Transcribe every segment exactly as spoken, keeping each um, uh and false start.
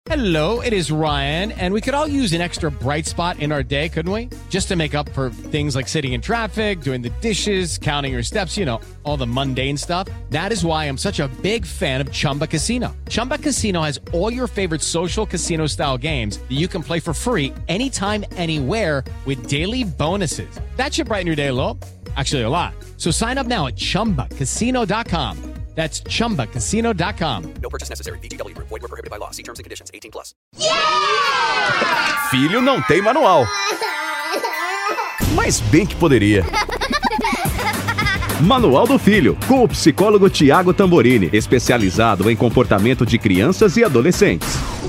Hello, it is Ryan, and we could all use an extra bright spot in our day, couldn't we? Just to make up for things like sitting in traffic, doing the dishes, counting your steps, you know, all the mundane stuff. That is why I'm such a big fan of Chumba Casino. Chumba Casino has all your favorite social casino-style games that you can play for free anytime, anywhere with daily bonuses. That should brighten your day a little. Actually, a lot. So sign up now at chumba casino dot com. That's chumba casino dot com. No purchase necessary. V G W Group. Void where prohibited by law. See terms and conditions. eighteen plus. Yeah! Filho não tem manual. Mas bem que poderia. Manual do Filho, com o psicólogo Tiago Tamborini, especializado em comportamento de crianças e adolescentes.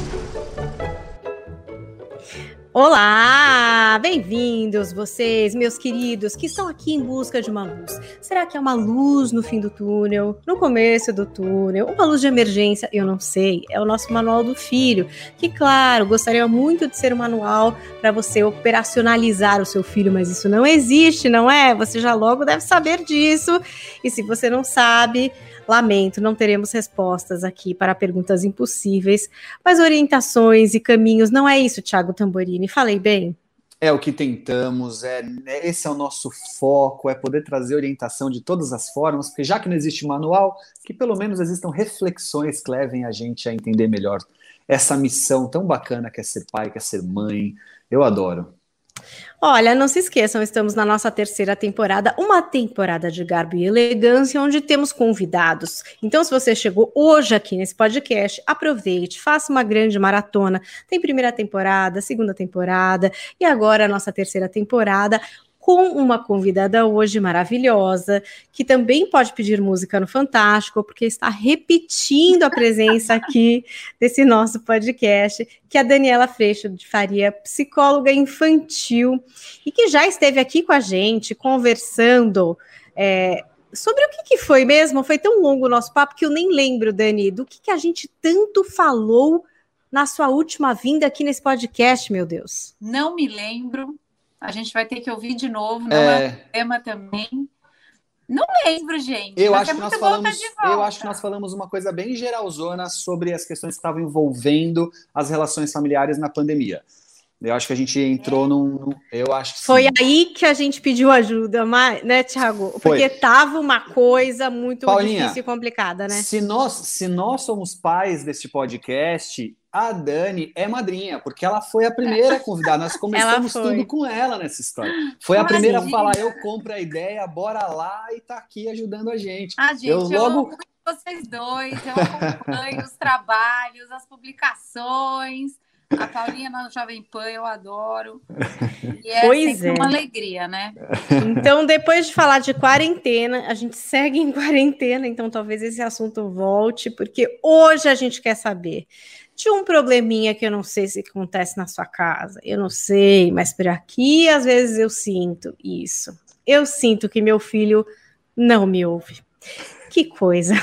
Olá, bem-vindos vocês, meus queridos, que estão aqui em busca de uma luz. Será que é uma luz no fim do túnel, no começo do túnel, uma luz de emergência? Eu não sei, é o nosso Manual do Filho, que, claro, gostaria muito de ser um manual para você operacionalizar o seu filho, mas isso não existe, não é? Você já logo deve saber disso, e se você não sabe... Lamento, não teremos respostas aqui para perguntas impossíveis, mas orientações e caminhos, não é isso, Tiago Tamborini? Falei bem? É o que tentamos, é, esse é o nosso foco, é poder trazer orientação de todas as formas, porque já que não existe manual, que pelo menos existam reflexões que levem a gente a entender melhor essa missão tão bacana que é ser pai, que é ser mãe. Eu adoro. Olha, não se esqueçam, estamos na nossa terceira temporada, uma temporada de garbo e elegância, onde temos convidados. Então, se você chegou hoje aqui nesse podcast, aproveite, faça uma grande maratona. Tem primeira temporada, segunda temporada e agora a nossa terceira temporada, com uma convidada hoje maravilhosa, que também pode pedir música no Fantástico, porque está repetindo a presença aqui desse nosso podcast, que é a Daniela Freixo de Faria, psicóloga infantil, e que já esteve aqui com a gente, conversando é, sobre o que, que foi mesmo. Foi tão longo o nosso papo que eu nem lembro, Dani, do que, que a gente tanto falou na sua última vinda aqui nesse podcast, meu Deus. Não me lembro. A gente vai ter que ouvir de novo, não é, é um tema também. Não lembro, gente. Eu acho, é que nós falamos, eu acho que nós falamos uma coisa bem geralzona sobre as questões que estavam envolvendo as relações familiares na pandemia. Eu acho que a gente entrou é. num... Eu acho que Foi sim. aí que a gente pediu ajuda, né, Tiago? Porque Foi. tava uma coisa muito Paulinha, difícil e complicada, né? Se nós, se nós somos pais deste podcast... A Dani é madrinha, porque ela foi a primeira convidada. Nós começamos tudo com ela nessa história. Foi a primeira a falar, eu compro a ideia, bora lá, e tá aqui ajudando a gente. Ah, gente, eu, logo... eu amo muito vocês dois, eu acompanho os trabalhos, as publicações. A Paulinha na Jovem Pan, eu adoro. E é pois sempre é. uma alegria, né? Então, depois de falar de quarentena, a gente segue em quarentena, então talvez esse assunto volte, porque hoje a gente quer saber de um probleminha que eu não sei se acontece na sua casa, eu não sei, mas por aqui às vezes eu sinto isso. Eu sinto que meu filho não me ouve. Que coisa.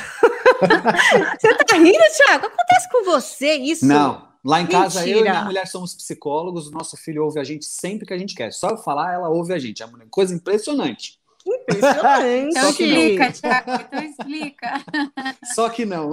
Você tá rindo, Thiago? Acontece com você isso? Não. Lá em casa, Mentira. eu e minha mulher somos psicólogos, o nosso filho ouve a gente sempre que a gente quer. Só eu falar, ela ouve a gente. É uma coisa impressionante. Impressionante. Então explica, Thiago, então explica. Só que não.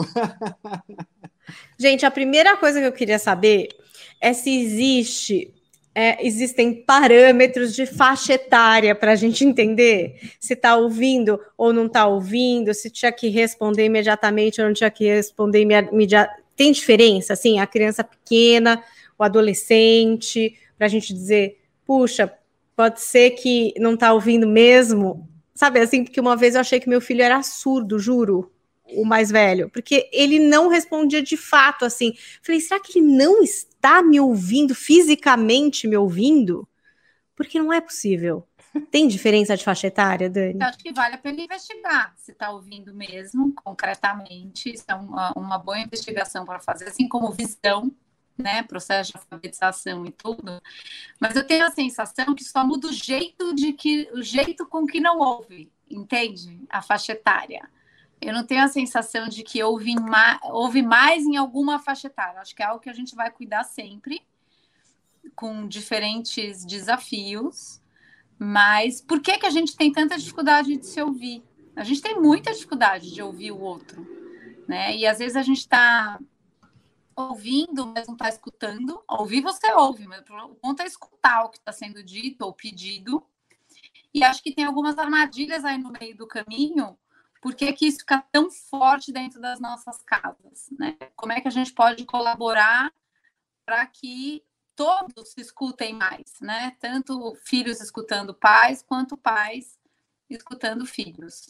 Gente, a primeira coisa que eu queria saber é se existe, é, existem parâmetros de faixa etária para a gente entender se está ouvindo ou não está ouvindo, se tinha que responder imediatamente ou não tinha que responder imediatamente. Tem diferença, assim, a criança pequena, o adolescente, para a gente dizer, puxa, pode ser que não está ouvindo mesmo, sabe, assim, porque uma vez eu achei que meu filho era surdo, juro, o mais velho, porque ele não respondia de fato, assim, falei, será que ele não está me ouvindo, fisicamente me ouvindo? Porque não é possível. Tem diferença de faixa etária, Dani? Eu acho que vale a pena investigar se está ouvindo mesmo, concretamente. Isso é uma, uma boa investigação para fazer, assim como visão, né? Processo de alfabetização e tudo. Mas eu tenho a sensação que só muda o jeito, de que, o jeito com que não ouve, entende? A faixa etária. Eu não tenho a sensação de que ouve, ma- ouve mais em alguma faixa etária. Acho que é algo que a gente vai cuidar sempre, com diferentes desafios. Mas por que, que a gente tem tanta dificuldade de se ouvir? A gente tem muita dificuldade de ouvir o outro, né? E às vezes a gente está ouvindo, mas não está escutando. Ouvir você ouve, mas o ponto é escutar o que está sendo dito ou pedido. E acho que tem algumas armadilhas aí no meio do caminho. Por que que isso fica tão forte dentro das nossas casas, né? Como é que a gente pode colaborar para que todos se escutem mais, né? Tanto filhos escutando pais, quanto pais escutando filhos.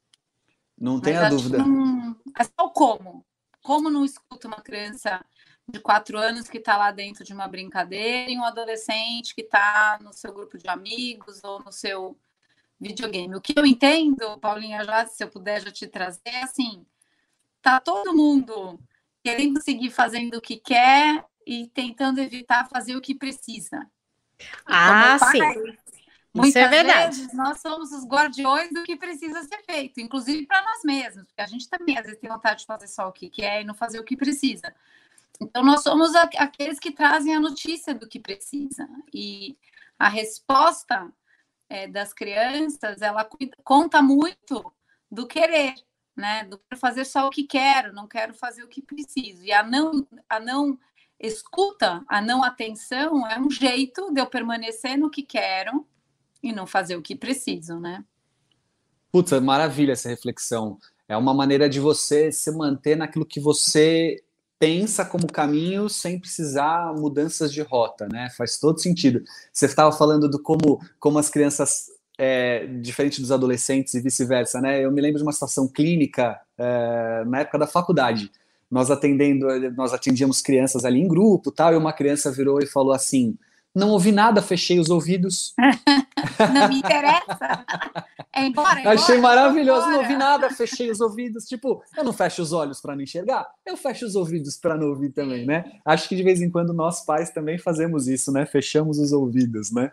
Não tenha dúvida. Não... É só o como. Como não escuta uma criança de quatro anos que está lá dentro de uma brincadeira e um adolescente que está no seu grupo de amigos ou no seu videogame. O que eu entendo, Paulinha, já, se eu puder já te trazer, é assim, tá todo mundo querendo seguir fazendo o que quer e tentando evitar fazer o que precisa. E ah, pai, sim. muitas Isso é verdade. vezes nós somos os guardiões do que precisa ser feito, inclusive para nós mesmos, porque a gente também às vezes tem vontade de fazer só o que quer e não fazer o que precisa. Então nós somos a, aqueles que trazem a notícia do que precisa. E a resposta é, das crianças, ela cuida, conta muito do querer, né? Do fazer só o que quero, não quero fazer o que preciso. E a não, a não escuta, a não atenção é um jeito de eu permanecer no que quero e não fazer o que preciso, né? Putz, é maravilha essa reflexão. É uma maneira de você se manter naquilo que você pensa como caminho sem precisar mudanças de rota, né? Faz todo sentido. Você estava falando do como, como as crianças, é, diferente dos adolescentes e vice-versa, né? Eu me lembro de uma situação clínica é, na época da faculdade. Nós atendendo, nós atendíamos crianças ali em grupo, tal, e uma criança virou e falou assim: não ouvi nada, fechei os ouvidos. Não me interessa. É embora, é embora. Achei maravilhoso, não ouvi nada, fechei os ouvidos. Tipo, eu não fecho os olhos para não enxergar, eu fecho os ouvidos para não ouvir também, né? Acho que de vez em quando nós pais também fazemos isso, né? Fechamos os ouvidos, né?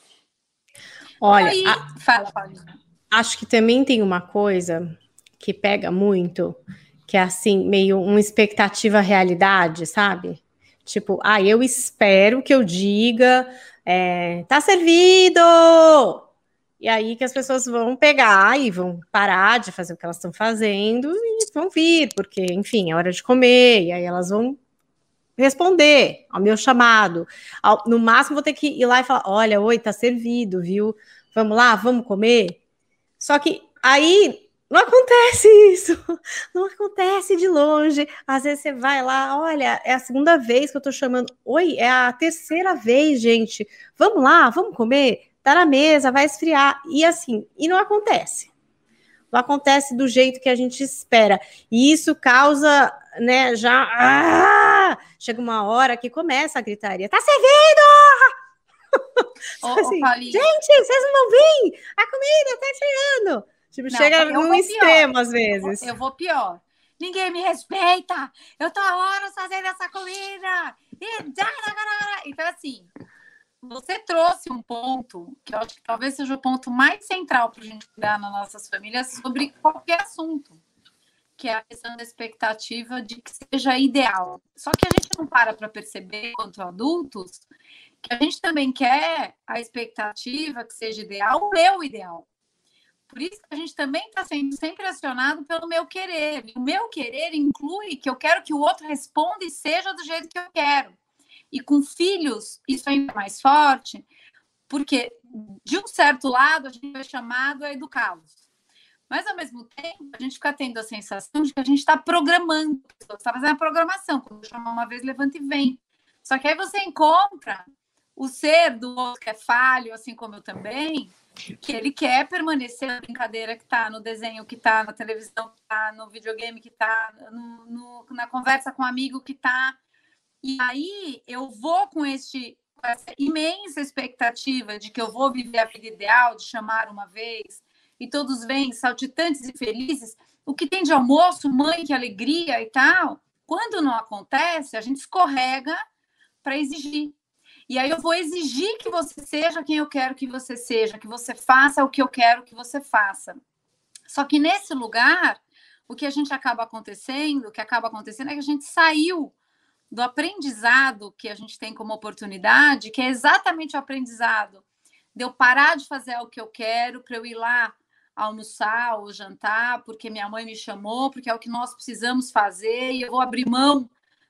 Olha, Aí, a, fala, Paulinha. Acho que também tem uma coisa que pega muito, que é assim, meio uma expectativa realidade, sabe? Tipo, ah, eu espero que eu diga, é, tá servido! E aí que as pessoas vão pegar e vão parar de fazer o que elas estão fazendo e vão vir, porque, enfim, é hora de comer, e aí elas vão responder ao meu chamado. Ao, no máximo, vou ter que ir lá e falar, olha, oi, tá servido, viu? Vamos lá, vamos comer? Só que aí não acontece isso, não acontece de longe. Às vezes você vai lá, olha, é a segunda vez que eu tô chamando. Oi, é a terceira vez, gente. Vamos lá, vamos comer? Tá na mesa, vai esfriar. E assim, e não acontece. Não acontece do jeito que a gente espera. E isso causa, né, já... Ah! Chega uma hora que começa a gritaria. Tá servindo! Ô, assim, ô, Paulinha. gente, vocês não vão vir? A comida tá chegando! Tipo, Não, chega eu num vou extremo, pior. às vezes. Eu vou pior. Ninguém me respeita! Eu tô há horas fazendo essa comida! Então, assim, você trouxe um ponto que eu acho que talvez seja o ponto mais central para a gente cuidar nas nossas famílias sobre qualquer assunto, que é a questão da expectativa de que seja ideal. Só que a gente não para para perceber, enquanto adultos, que a gente também quer a expectativa que seja ideal, o meu ideal. Por isso que a gente também está sendo sempre acionado pelo meu querer. E o meu querer inclui que eu quero que o outro responda e seja do jeito que eu quero. E com filhos, isso é ainda mais forte, porque, de um certo lado, a gente é chamado a educá-los. Mas, ao mesmo tempo, a gente fica tendo a sensação de que a gente está programando. Você está fazendo a programação. Quando chama uma vez, levanta e vem. Só que aí você encontra o ser do outro que é falho, assim como eu também, que ele quer permanecer na brincadeira que está, no desenho que está, na televisão que está, no videogame que está, no, no, na conversa com um amigo que está. E aí eu vou com, este, com essa imensa expectativa de que eu vou viver a vida ideal, de chamar uma vez, e todos vêm saltitantes e felizes. O que tem de almoço, mãe, que alegria e tal. Quando não acontece, a gente escorrega para exigir. E aí eu vou exigir que você seja quem eu quero que você seja, que você faça o que eu quero que você faça. Só que nesse lugar, o que a gente acaba acontecendo, o que acaba acontecendo é que a gente saiu do aprendizado que a gente tem como oportunidade, que é exatamente o aprendizado de eu parar de fazer o que eu quero, para eu ir lá almoçar ou jantar, porque minha mãe me chamou, porque é o que nós precisamos fazer, e eu vou abrir mão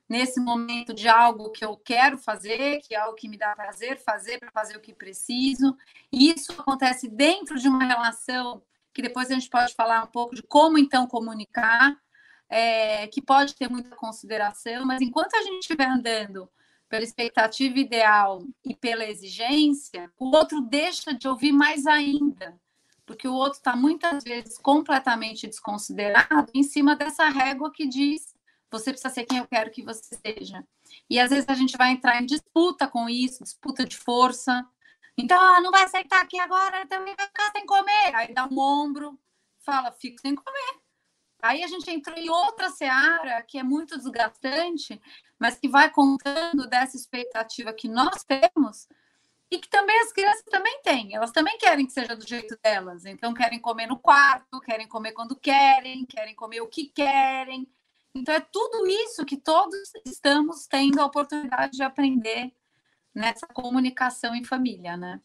nesse momento de algo que eu quero fazer, que é algo que me dá prazer fazer, para fazer o que preciso. E isso acontece dentro de uma relação, que depois a gente pode falar um pouco de como, então, comunicar, é, que pode ter muita consideração, mas enquanto a gente estiver andando pela expectativa ideal e pela exigência, o outro deixa de ouvir mais ainda, porque o outro está muitas vezes completamente desconsiderado em cima dessa régua que diz: você precisa ser quem eu quero que você seja. E às vezes a gente vai entrar em disputa com isso, disputa de força. Então, ah, não vai aceitar aqui agora, também vai ficar sem comer. Aí dá um ombro, fala, fico sem comer. Aí a gente entrou em outra seara que é muito desgastante, mas que vai contando dessa expectativa que nós temos e que também as crianças também têm. Elas também querem que seja do jeito delas. Então, querem comer no quarto, querem comer quando querem, querem comer o que querem. Então, é tudo isso que todos estamos tendo a oportunidade de aprender nessa comunicação em família, né?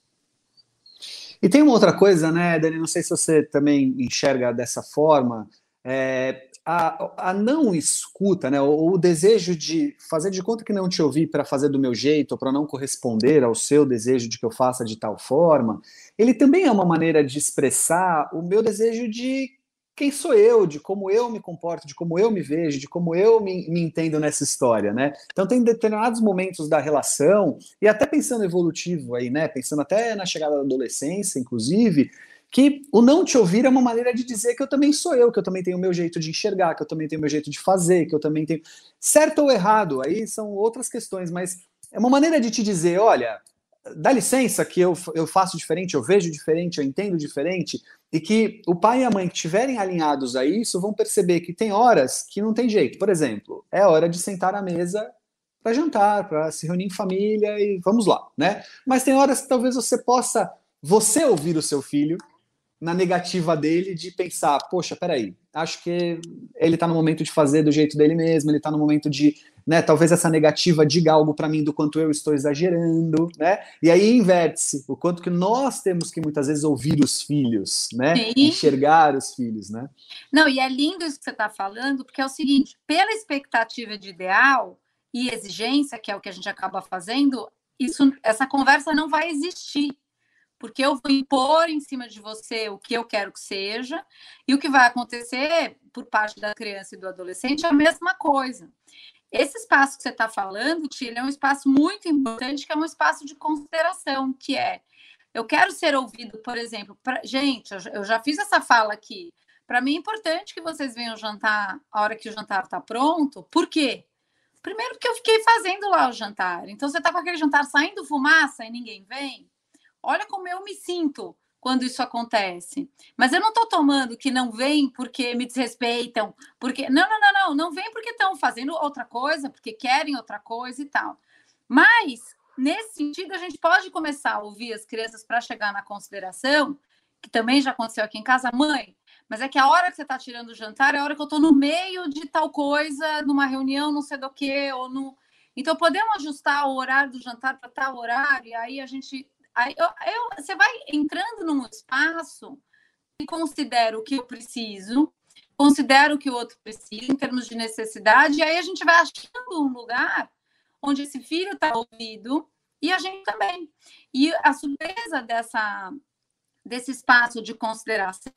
E tem uma outra coisa, né, Dani? Não sei se você também enxerga dessa forma. É, a, a não escuta, né, ou o desejo de fazer de conta que não te ouvi para fazer do meu jeito, ou para não corresponder ao seu desejo de que eu faça de tal forma, ele também é uma maneira de expressar o meu desejo de quem sou eu, de como eu me comporto, de como eu me vejo, de como eu me, me entendo nessa história, né? Então tem determinados momentos da relação, e até pensando evolutivo aí, né, pensando até na chegada da adolescência, inclusive, que o não te ouvir é uma maneira de dizer que eu também sou eu, que eu também tenho o meu jeito de enxergar, que eu também tenho o meu jeito de fazer, que eu também tenho... Certo ou errado, aí são outras questões, mas é uma maneira de te dizer, olha, dá licença que eu, eu faço diferente, eu vejo diferente, eu entendo diferente, e que o pai e a mãe que estiverem alinhados a isso vão perceber que tem horas que não tem jeito. Por exemplo, é hora de sentar à mesa para jantar, para se reunir em família e vamos lá, né? Mas tem horas que talvez você possa, você ouvir o seu filho na negativa dele de pensar, poxa, peraí, acho que ele tá no momento de fazer do jeito dele mesmo, ele tá no momento de, né, talvez essa negativa diga algo para mim do quanto eu estou exagerando, né, e aí inverte-se, o quanto que nós temos que muitas vezes ouvir os filhos, né, Sim. enxergar os filhos, né. Não, e é lindo isso que você está falando, porque é o seguinte, pela expectativa de ideal e exigência, que é o que a gente acaba fazendo, isso, essa conversa não vai existir, porque eu vou impor em cima de você o que eu quero que seja, e o que vai acontecer por parte da criança e do adolescente é a mesma coisa. Esse espaço que você está falando, Tia, é um espaço muito importante, que é um espaço de consideração, que é, eu quero ser ouvido, por exemplo, pra, gente, eu já fiz essa fala aqui, para mim é importante que vocês venham jantar a hora que o jantar está pronto, por quê? Primeiro porque eu fiquei fazendo lá o jantar, então você está com aquele jantar saindo fumaça e ninguém vem, olha como eu me sinto quando isso acontece. Mas eu não estou tomando que não vem porque me desrespeitam, porque... Não, não, não, não, não vem porque estão fazendo outra coisa, porque querem outra coisa e tal. Mas, nesse sentido, a gente pode começar a ouvir as crianças para chegar na consideração, que também já aconteceu aqui em casa, mãe, mas é que a hora que você está tirando o jantar é a hora que eu estou no meio de tal coisa, numa reunião, não sei do que, ou no... Então, podemos ajustar o horário do jantar para tal horário, e aí a gente... Aí eu, eu, você vai entrando num espaço e considera o que eu preciso, considera o que o outro precisa em termos de necessidade, e aí a gente vai achando um lugar onde esse filho está ouvido e a gente também. E a surpresa dessa, desse espaço de consideração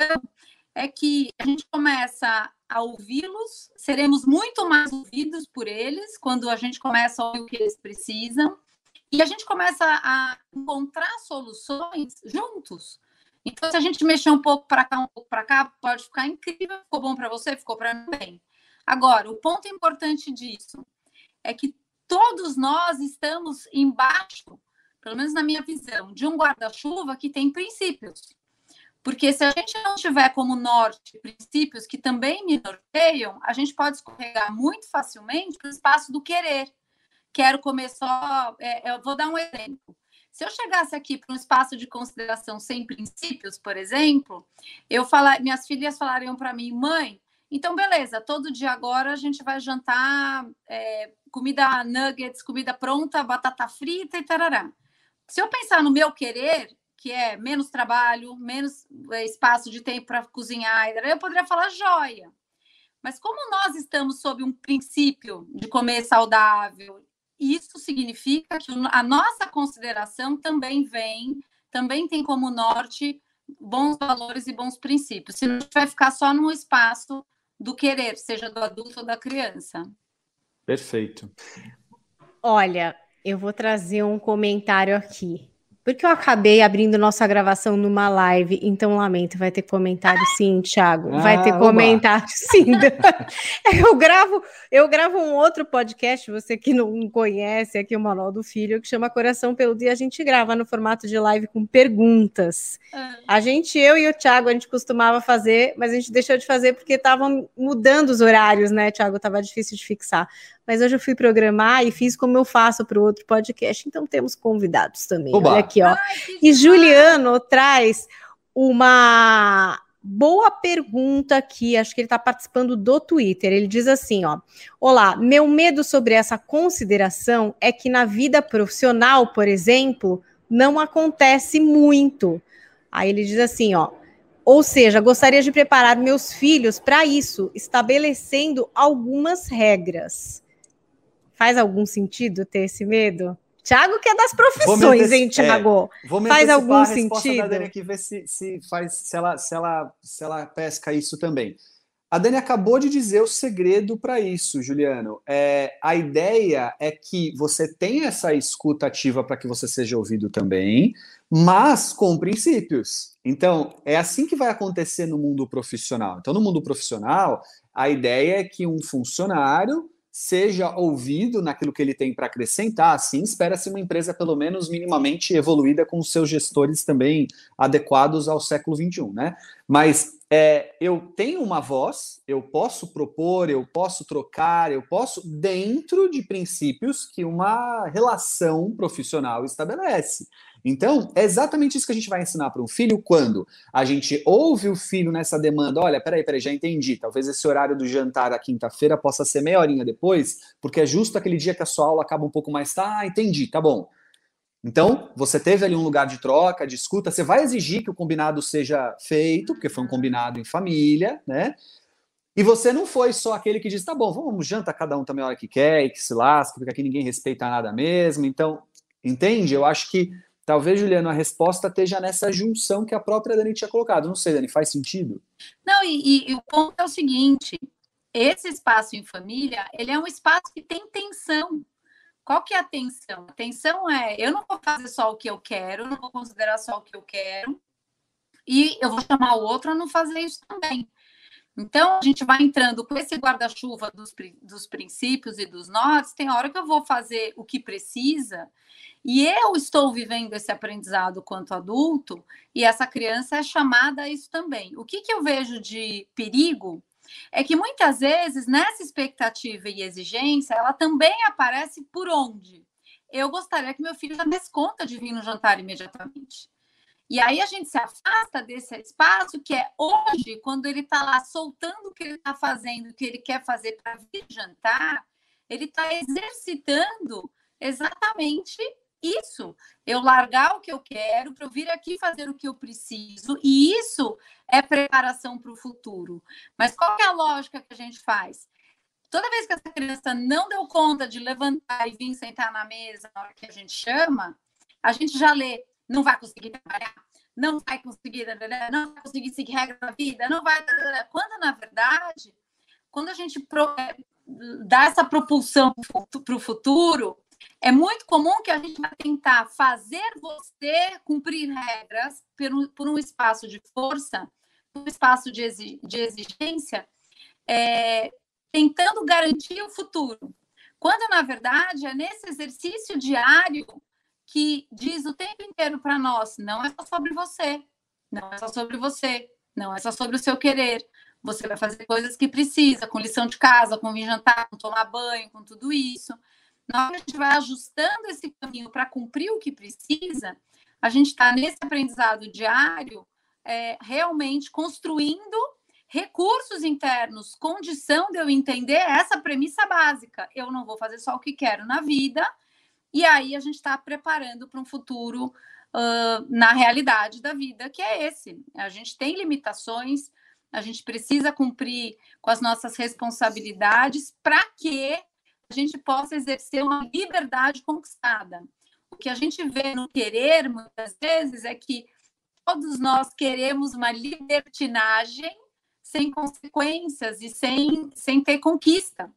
é que a gente começa a ouvi-los, seremos muito mais ouvidos por eles quando a gente começa a ouvir o que eles precisam. E a gente começa a encontrar soluções juntos. Então, se a gente mexer um pouco para cá, um pouco para cá, pode ficar incrível. Ficou bom para você? Ficou para mim bem. Agora, o ponto importante disso é que todos nós estamos embaixo, pelo menos na minha visão, de um guarda-chuva que tem princípios. Porque se a gente não tiver como norte princípios que também me norteiam, a gente pode escorregar muito facilmente para o espaço do querer. Quero comer só... É, eu vou dar um exemplo. Se eu chegasse aqui para um espaço de consideração sem princípios, por exemplo, eu falar, minhas filhas falariam para mim, mãe, então beleza, todo dia agora a gente vai jantar é, comida nuggets, comida pronta, batata frita e tarará. Se eu pensar no meu querer, que é menos trabalho, menos é, espaço de tempo para cozinhar, eu poderia falar joia. Mas como nós estamos sob um princípio de comer saudável, isso significa que a nossa consideração também vem, também tem como norte bons valores e bons princípios. Senão a gente vai ficar só no espaço do querer, seja do adulto ou da criança. Perfeito. Olha, eu vou trazer um comentário aqui. Porque eu acabei abrindo nossa gravação numa live, então lamento, vai ter comentário sim, Thiago. Vai ter Ah, comentário sim. Eu gravo, eu gravo um outro podcast, você que não conhece, aqui o Manual do Filho, que chama Coração Peludo, e a gente grava no formato de live com perguntas. A gente, eu e o Thiago, a gente costumava fazer, mas a gente deixou de fazer porque estavam mudando os horários, né, Thiago? Tava difícil de fixar. Mas hoje eu fui programar e fiz como eu faço para o outro podcast, então temos convidados também. Oba. Olha aqui, ó. Ai, e Juliano traz uma boa pergunta aqui, acho que ele está participando do Twitter. Ele diz assim, ó: olá, meu medo sobre essa consideração é que na vida profissional, por exemplo, não acontece muito. Aí ele diz assim, ó: ou seja, gostaria de preparar meus filhos para isso, estabelecendo algumas regras. Faz algum sentido ter esse medo? Thiago que é das profissões, hein, Thiago? É, vou me faz algum a sentido? Resposta da Dani aqui, ver se, se, faz, se, ela, se, ela, se ela pesca isso também. A Dani acabou de dizer o segredo para isso, Juliano. É, a ideia é que você tenha essa escuta ativa para que você seja ouvido também, mas com princípios. Então, é assim que vai acontecer no mundo profissional. Então, no mundo profissional, a ideia é que um funcionário seja ouvido naquilo que ele tem para acrescentar. Assim, espera-se uma empresa pelo menos minimamente evoluída com os seus gestores também adequados ao século vinte e um, né? Mas é, eu tenho uma voz, eu posso propor, eu posso trocar, eu posso, dentro de princípios que uma relação profissional estabelece. Então, é exatamente isso que a gente vai ensinar para um filho quando a gente ouve o filho nessa demanda. Olha, peraí, peraí, já entendi. Talvez esse horário do jantar à quinta-feira possa ser meia horinha depois, porque é justo aquele dia que a sua aula acaba um pouco mais tarde. Ah, entendi, tá bom. Então, você teve ali um lugar de troca, de escuta, você vai exigir que o combinado seja feito, porque foi um combinado em família, né? E você não foi só aquele que diz, tá bom, vamos jantar cada um também a hora que quer e que se lasca, porque aqui ninguém respeita nada mesmo. Então, entende? Eu acho que talvez, Juliano, a resposta esteja nessa junção que a própria Dani tinha colocado. Não sei, Dani, faz sentido? Não, e, e, e o ponto é o seguinte, esse espaço em família, ele é um espaço que tem tensão. Qual que é a tensão? A tensão é, eu não vou fazer só o que eu quero, eu não vou considerar só o que eu quero, e eu vou chamar o outro a não fazer isso também. Então, a gente vai entrando com esse guarda-chuva dos, dos princípios e dos nortes, tem hora que eu vou fazer o que precisa, e eu estou vivendo esse aprendizado quanto adulto, e essa criança é chamada a isso também. O que, que eu vejo de perigo é que muitas vezes, nessa expectativa e exigência, ela também aparece por onde? Eu gostaria que meu filho já desse conta de vir no jantar imediatamente. E aí a gente se afasta desse espaço que é hoje, quando ele está lá soltando o que ele está fazendo, o que ele quer fazer para vir jantar, ele está exercitando exatamente isso. Eu largar o que eu quero para eu vir aqui fazer o que eu preciso, e isso é preparação para o futuro. Mas qual que é a lógica que a gente faz? Toda vez que essa criança não deu conta de levantar e vir sentar na mesa na hora que a gente chama, a gente já lê, não vai conseguir trabalhar, não vai conseguir, não vai conseguir seguir regra da vida, não vai... Quando, na verdade, quando a gente dá essa propulsão para o futuro, é muito comum que a gente vai tentar fazer você cumprir regras por um, por um espaço de força, um espaço de, exig, de exigência, é, tentando garantir o futuro. Quando, na verdade, é nesse exercício diário que diz o tempo inteiro para nós, não é só sobre você, não é só sobre você, não é só sobre o seu querer. Você vai fazer coisas que precisa, com lição de casa, com vir jantar, com tomar banho, com tudo isso. Na hora que a gente vai ajustando esse caminho para cumprir o que precisa, a gente está nesse aprendizado diário, é, realmente construindo recursos internos, condição de eu entender essa premissa básica. Eu não vou fazer só o que quero na vida, e aí a gente está preparando para um futuro uh, na realidade da vida, que é esse. A gente tem limitações, a gente precisa cumprir com as nossas responsabilidades para que a gente possa exercer uma liberdade conquistada. O que a gente vê no querer, muitas vezes, é que todos nós queremos uma libertinagem sem consequências e sem, sem ter conquista.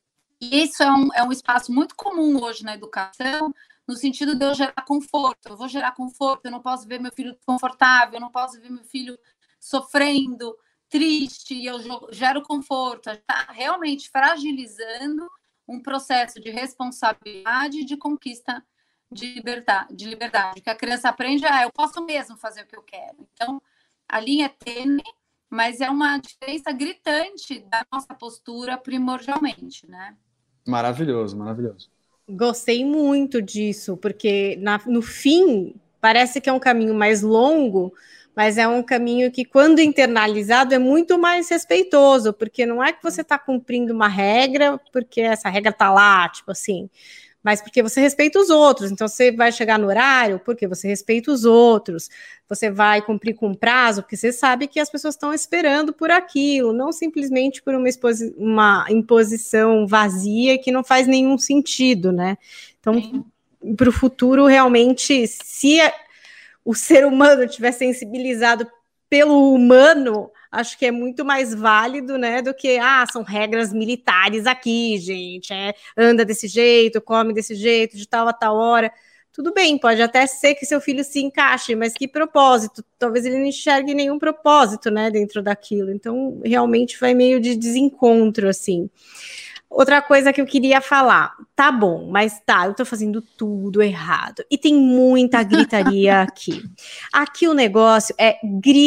E isso é um, é um espaço muito comum hoje na educação, no sentido de eu gerar conforto. Eu vou gerar conforto, eu não posso ver meu filho desconfortável, eu não posso ver meu filho sofrendo, triste, e eu gero conforto. Está realmente fragilizando um processo de responsabilidade e de conquista de liberdade, de liberdade. Que a criança aprende, ah, eu posso mesmo fazer o que eu quero. Então, a linha é tênue, mas é uma diferença gritante da nossa postura primordialmente, né? Maravilhoso, maravilhoso. Gostei muito disso, porque na, no fim parece que é um caminho mais longo, mas é um caminho que, quando internalizado, é muito mais respeitoso, porque não é que você está cumprindo uma regra, porque essa regra está lá, tipo assim, mas porque você respeita os outros. Então, você vai chegar no horário porque você respeita os outros, você vai cumprir com prazo, porque você sabe que as pessoas estão esperando por aquilo, não simplesmente por uma, exposi- uma imposição vazia que não faz nenhum sentido, né? Então, para o futuro, realmente, se a, o ser humano estiver sensibilizado pelo humano, acho que é muito mais válido, né, do que, ah, são regras militares aqui, gente, é, anda desse jeito, come desse jeito, de tal a tal hora. Tudo bem, pode até ser que seu filho se encaixe, mas que propósito? Talvez ele não enxergue nenhum propósito, né, dentro daquilo. Então, realmente vai meio de desencontro, assim. Outra coisa que eu queria falar, tá bom, mas tá, eu tô fazendo tudo errado. E tem muita gritaria aqui. Aqui o negócio é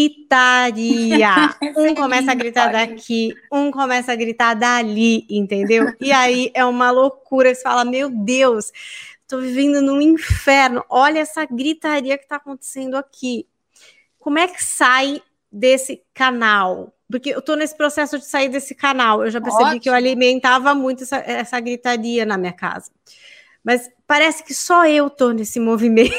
gritaria. Um começa a gritar daqui, um começa a gritar dali, entendeu? E aí é uma loucura, você fala, meu Deus, tô vivendo num inferno. Olha essa gritaria que tá acontecendo aqui. Como é que sai desse canal? Porque eu tô nesse processo de sair desse canal. Eu já percebi Ótimo. que eu alimentava muito essa, essa gritaria na minha casa. Mas parece que só eu tô nesse movimento.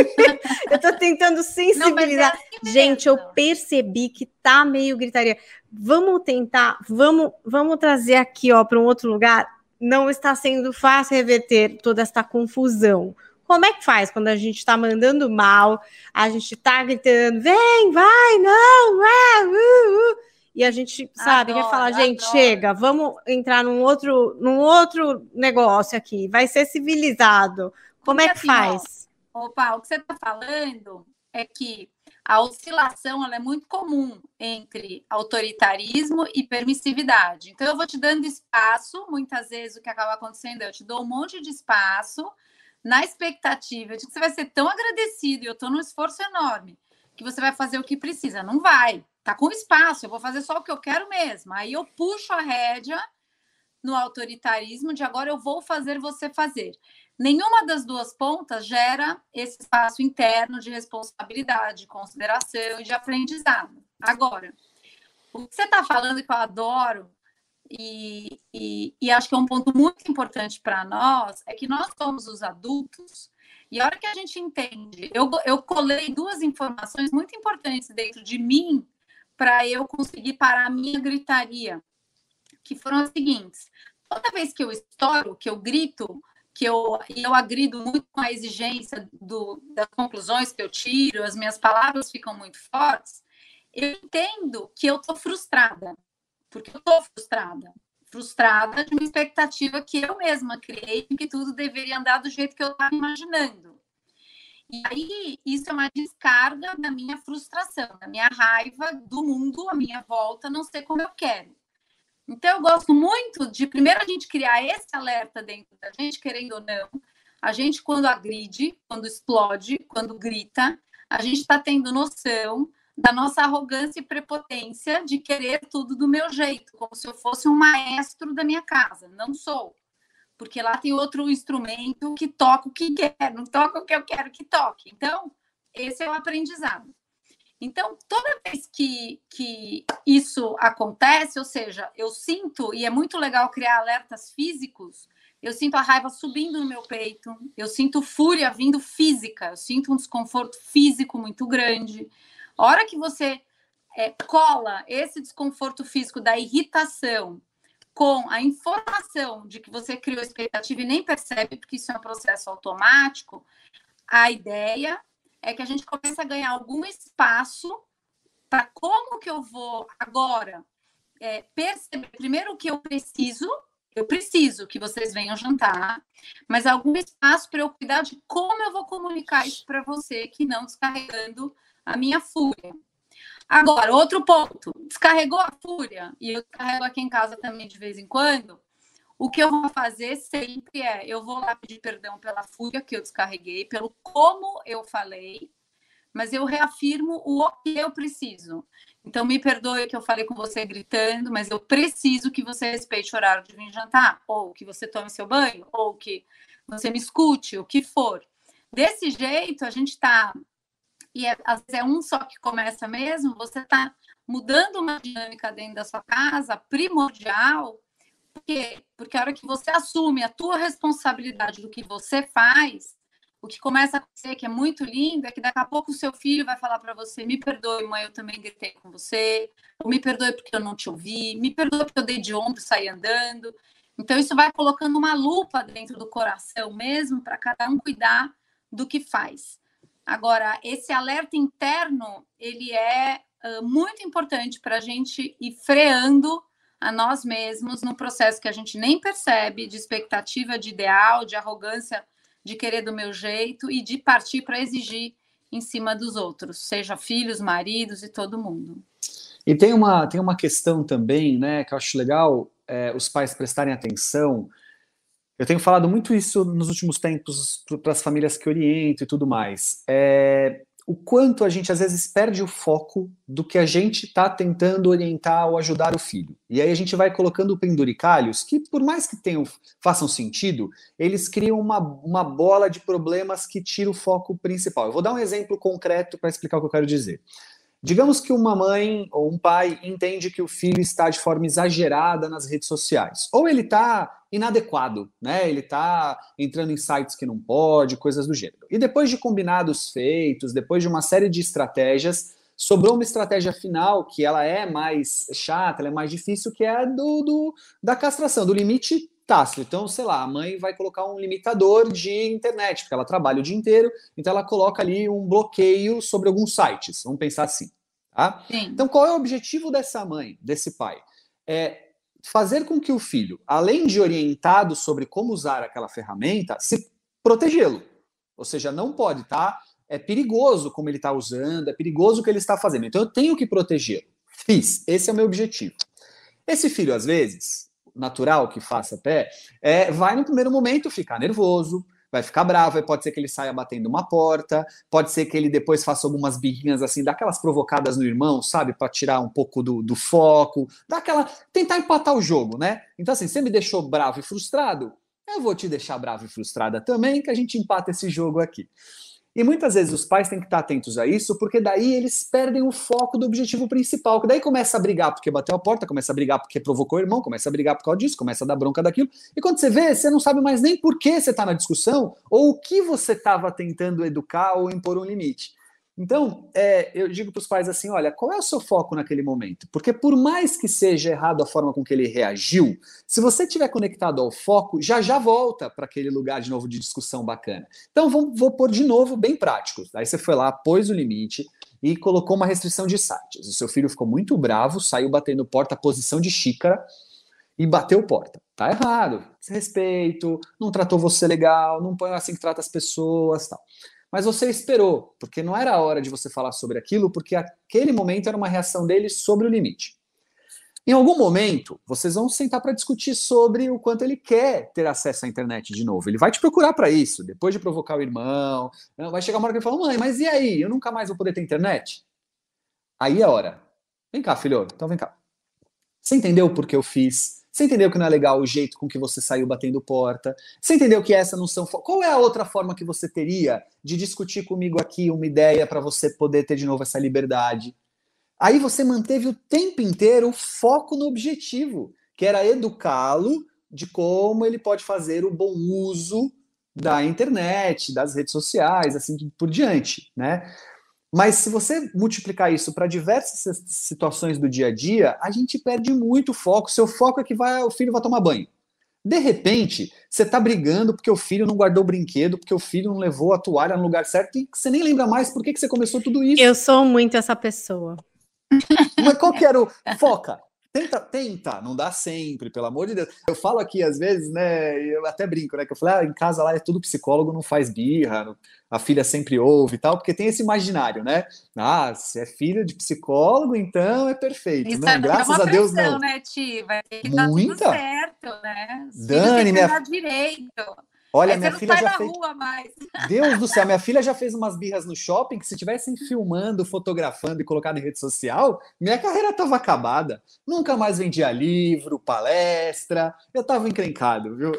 Eu tô tentando sensibilizar. Não, é assim Gente, eu percebi que tá meio gritaria. Vamos tentar, vamos, vamos trazer aqui, ó, para um outro lugar. Não está sendo fácil reverter toda essa confusão. Como é que faz quando a gente está mandando mal, a gente está gritando, vem, vai, não, é, uh, uh, e a gente, sabe, adoro, quer falar, gente, adoro. chega, vamos entrar num outro, num outro negócio aqui, vai ser civilizado. Como Porque, é que assim, faz? Ó, opa, o que você está falando é que a oscilação ela é muito comum entre autoritarismo e permissividade. Então, eu vou te dando espaço, muitas vezes o que acaba acontecendo é eu te dou um monte de espaço, na expectativa de que você vai ser tão agradecido, e eu estou num esforço enorme, que você vai fazer o que precisa. Não vai. Tá com espaço, eu vou fazer só o que eu quero mesmo. Aí eu puxo a rédea no autoritarismo de agora eu vou fazer você fazer. Nenhuma das duas pontas gera esse espaço interno de responsabilidade, de consideração e de aprendizado. Agora, o que você está falando que eu adoro, E, e, e acho que é um ponto muito importante para nós, é que nós somos os adultos, e a hora que a gente entende, eu, eu colei duas informações muito importantes dentro de mim para eu conseguir parar a minha gritaria, que foram as seguintes: toda vez que eu estouro, que eu grito, que eu, eu agrido muito com a exigência do, das conclusões que eu tiro, as minhas palavras ficam muito fortes, eu entendo que eu estou frustrada. Porque eu estou frustrada. Frustrada de uma expectativa que eu mesma criei, que tudo deveria andar do jeito que eu estava imaginando. E aí, isso é uma descarga da minha frustração, da minha raiva do mundo à minha volta, não ser como eu quero. Então, eu gosto muito de, primeiro, a gente criar esse alerta dentro da gente, querendo ou não. A gente, quando agride, quando explode, quando grita, a gente está tendo noção da nossa arrogância e prepotência de querer tudo do meu jeito, como se eu fosse um maestro da minha casa. Não sou, porque lá tem outro instrumento que toca o que quer, não toca o que eu quero que toque. Então, esse é o aprendizado. Então, toda vez que, que isso acontece, ou seja, eu sinto, e é muito legal criar alertas físicos, eu sinto a raiva subindo no meu peito, eu sinto fúria vindo física, eu sinto um desconforto físico muito grande. A hora que você é, cola esse desconforto físico da irritação com a informação de que você criou expectativa e nem percebe, porque isso é um processo automático, a ideia é que a gente comece a ganhar algum espaço para como que eu vou agora é, perceber primeiro o que eu preciso, eu preciso que vocês venham jantar, mas algum espaço para eu cuidar de como eu vou comunicar isso para você, que não descarregando a minha fúria. Agora, outro ponto, descarregou a fúria, e eu descarrego aqui em casa também de vez em quando, o que eu vou fazer sempre é, eu vou lá pedir perdão pela fúria que eu descarreguei, pelo como eu falei, mas eu reafirmo o que eu preciso. Então, me perdoe que eu falei com você gritando, mas eu preciso que você respeite o horário de vir jantar, ou que você tome seu banho, ou que você me escute, o que for. Desse jeito, a gente está... E é, às vezes é um só que começa mesmo, você está mudando uma dinâmica dentro da sua casa primordial, porque, porque a hora que você assume a tua responsabilidade do que você faz, o que começa a acontecer, que é muito lindo, é que daqui a pouco o seu filho vai falar para você, me perdoe, mãe, eu também gritei com você, ou me perdoe porque eu não te ouvi, me perdoe porque eu dei de ombro e saí andando. Então isso vai colocando uma lupa dentro do coração mesmo, para cada um cuidar do que faz. Agora, esse alerta interno, ele é uh, muito importante para a gente ir freando a nós mesmos num processo que a gente nem percebe, de expectativa, de ideal, de arrogância, de querer do meu jeito e de partir para exigir em cima dos outros, seja filhos, maridos e todo mundo. E tem uma, tem uma questão também, né, que eu acho legal é, os pais prestarem atenção. Eu tenho falado muito isso nos últimos tempos para as famílias que oriento e tudo mais. É, o quanto a gente, às vezes, perde o foco do que a gente está tentando orientar ou ajudar o filho. E aí a gente vai colocando penduricalhos que, por mais que tenham, façam sentido, eles criam uma, uma bola de problemas que tira o foco principal. Eu vou dar um exemplo concreto para explicar o que eu quero dizer. Digamos que uma mãe ou um pai entende que o filho está de forma exagerada nas redes sociais. Ou ele está inadequado, né? Ele está entrando em sites que não pode, coisas do gênero. E depois de combinados feitos, depois de uma série de estratégias, sobrou uma estratégia final que ela é mais chata, ela é mais difícil, que é a do, do, da castração, do limite tácito. Então, sei lá, a mãe vai colocar um limitador de internet, porque ela trabalha o dia inteiro, então ela coloca ali um bloqueio sobre alguns sites. Vamos pensar assim, tá? Sim. Então, qual é o objetivo dessa mãe, desse pai? É fazer com que o filho, além de orientado sobre como usar aquela ferramenta, se protegê-lo. Ou seja, não pode, tá? É perigoso como ele está usando, é perigoso o que ele está fazendo. Então, eu tenho que protegê-lo. Fiz. Esse é o meu objetivo. Esse filho, às vezes, natural que faça até, é, vai no primeiro momento ficar nervoso, vai ficar bravo, pode ser que ele saia batendo uma porta, pode ser que ele depois faça algumas birrinhas assim, daquelas provocadas no irmão, sabe, para tirar um pouco do, do foco, daquela, tentar empatar o jogo, né? Então assim, você me deixou bravo e frustrado, eu vou te deixar bravo e frustrada também, que a gente empata esse jogo aqui. E muitas vezes os pais têm que estar atentos a isso, porque daí eles perdem o foco do objetivo principal, que daí começa a brigar porque bateu a porta, começa a brigar porque provocou o irmão, começa a brigar por causa disso, começa a dar bronca daquilo, e quando você vê, você não sabe mais nem por que você está na discussão, ou o que você estava tentando educar ou impor um limite. Então, é, eu digo para os pais assim, olha, qual é o seu foco naquele momento? Porque por mais que seja errado a forma com que ele reagiu, se você estiver conectado ao foco, já já volta para aquele lugar de novo de discussão bacana. Então, vou, vou pôr de novo bem prático. Aí você foi lá, pôs o limite e colocou uma restrição de sites. O seu filho ficou muito bravo, saiu batendo porta, posição de xícara, e bateu porta. Tá errado. Desrespeito, não tratou você legal, não põe assim que trata as pessoas, tal. Mas você esperou, porque não era a hora de você falar sobre aquilo, porque aquele momento era uma reação dele sobre o limite. Em algum momento, vocês vão sentar para discutir sobre o quanto ele quer ter acesso à internet de novo. Ele vai te procurar para isso, depois de provocar o irmão. Vai chegar uma hora que ele fala, mãe, mas e aí? Eu nunca mais vou poder ter internet? Aí é a hora. Vem cá, filho, então vem cá. Você entendeu por que eu fiz? Você entendeu que não é legal o jeito com que você saiu batendo porta? Você entendeu que essa não são... Qual é a outra forma que você teria de discutir comigo aqui uma ideia para você poder ter de novo essa liberdade? Aí você manteve o tempo inteiro o foco no objetivo, que era educá-lo de como ele pode fazer o bom uso da internet, das redes sociais, assim por diante, né? Mas se você multiplicar isso para diversas situações do dia a dia, a gente perde muito foco. Seu foco é que vai, o filho vai tomar banho. De repente, você está brigando porque o filho não guardou o brinquedo, porque o filho não levou a toalha no lugar certo, e você nem lembra mais por que, que você começou tudo isso. Eu sou muito essa pessoa. Mas qual que era o... Foca! Tenta, tenta, não dá sempre, pelo amor de Deus. Eu falo aqui, às vezes, né, eu até brinco, né, que eu falei, ah, em casa lá é tudo psicólogo, não faz birra, a filha sempre ouve e tal, porque tem esse imaginário, né? Ah, se é filho de psicólogo, então é perfeito. Isso Não, é graças uma a Deus, pressão, não. né, Ti? Vai ter que dar tudo Muita? certo, né? Os Dani, minha... dar direito. Olha, Aí minha você não filha sai já na fez... rua mais. Deus do céu, minha filha já fez umas birras no shopping que se tivessem filmando, fotografando e colocado em rede social, minha carreira estava acabada. Nunca mais vendia livro, palestra, eu estava encrencado, viu?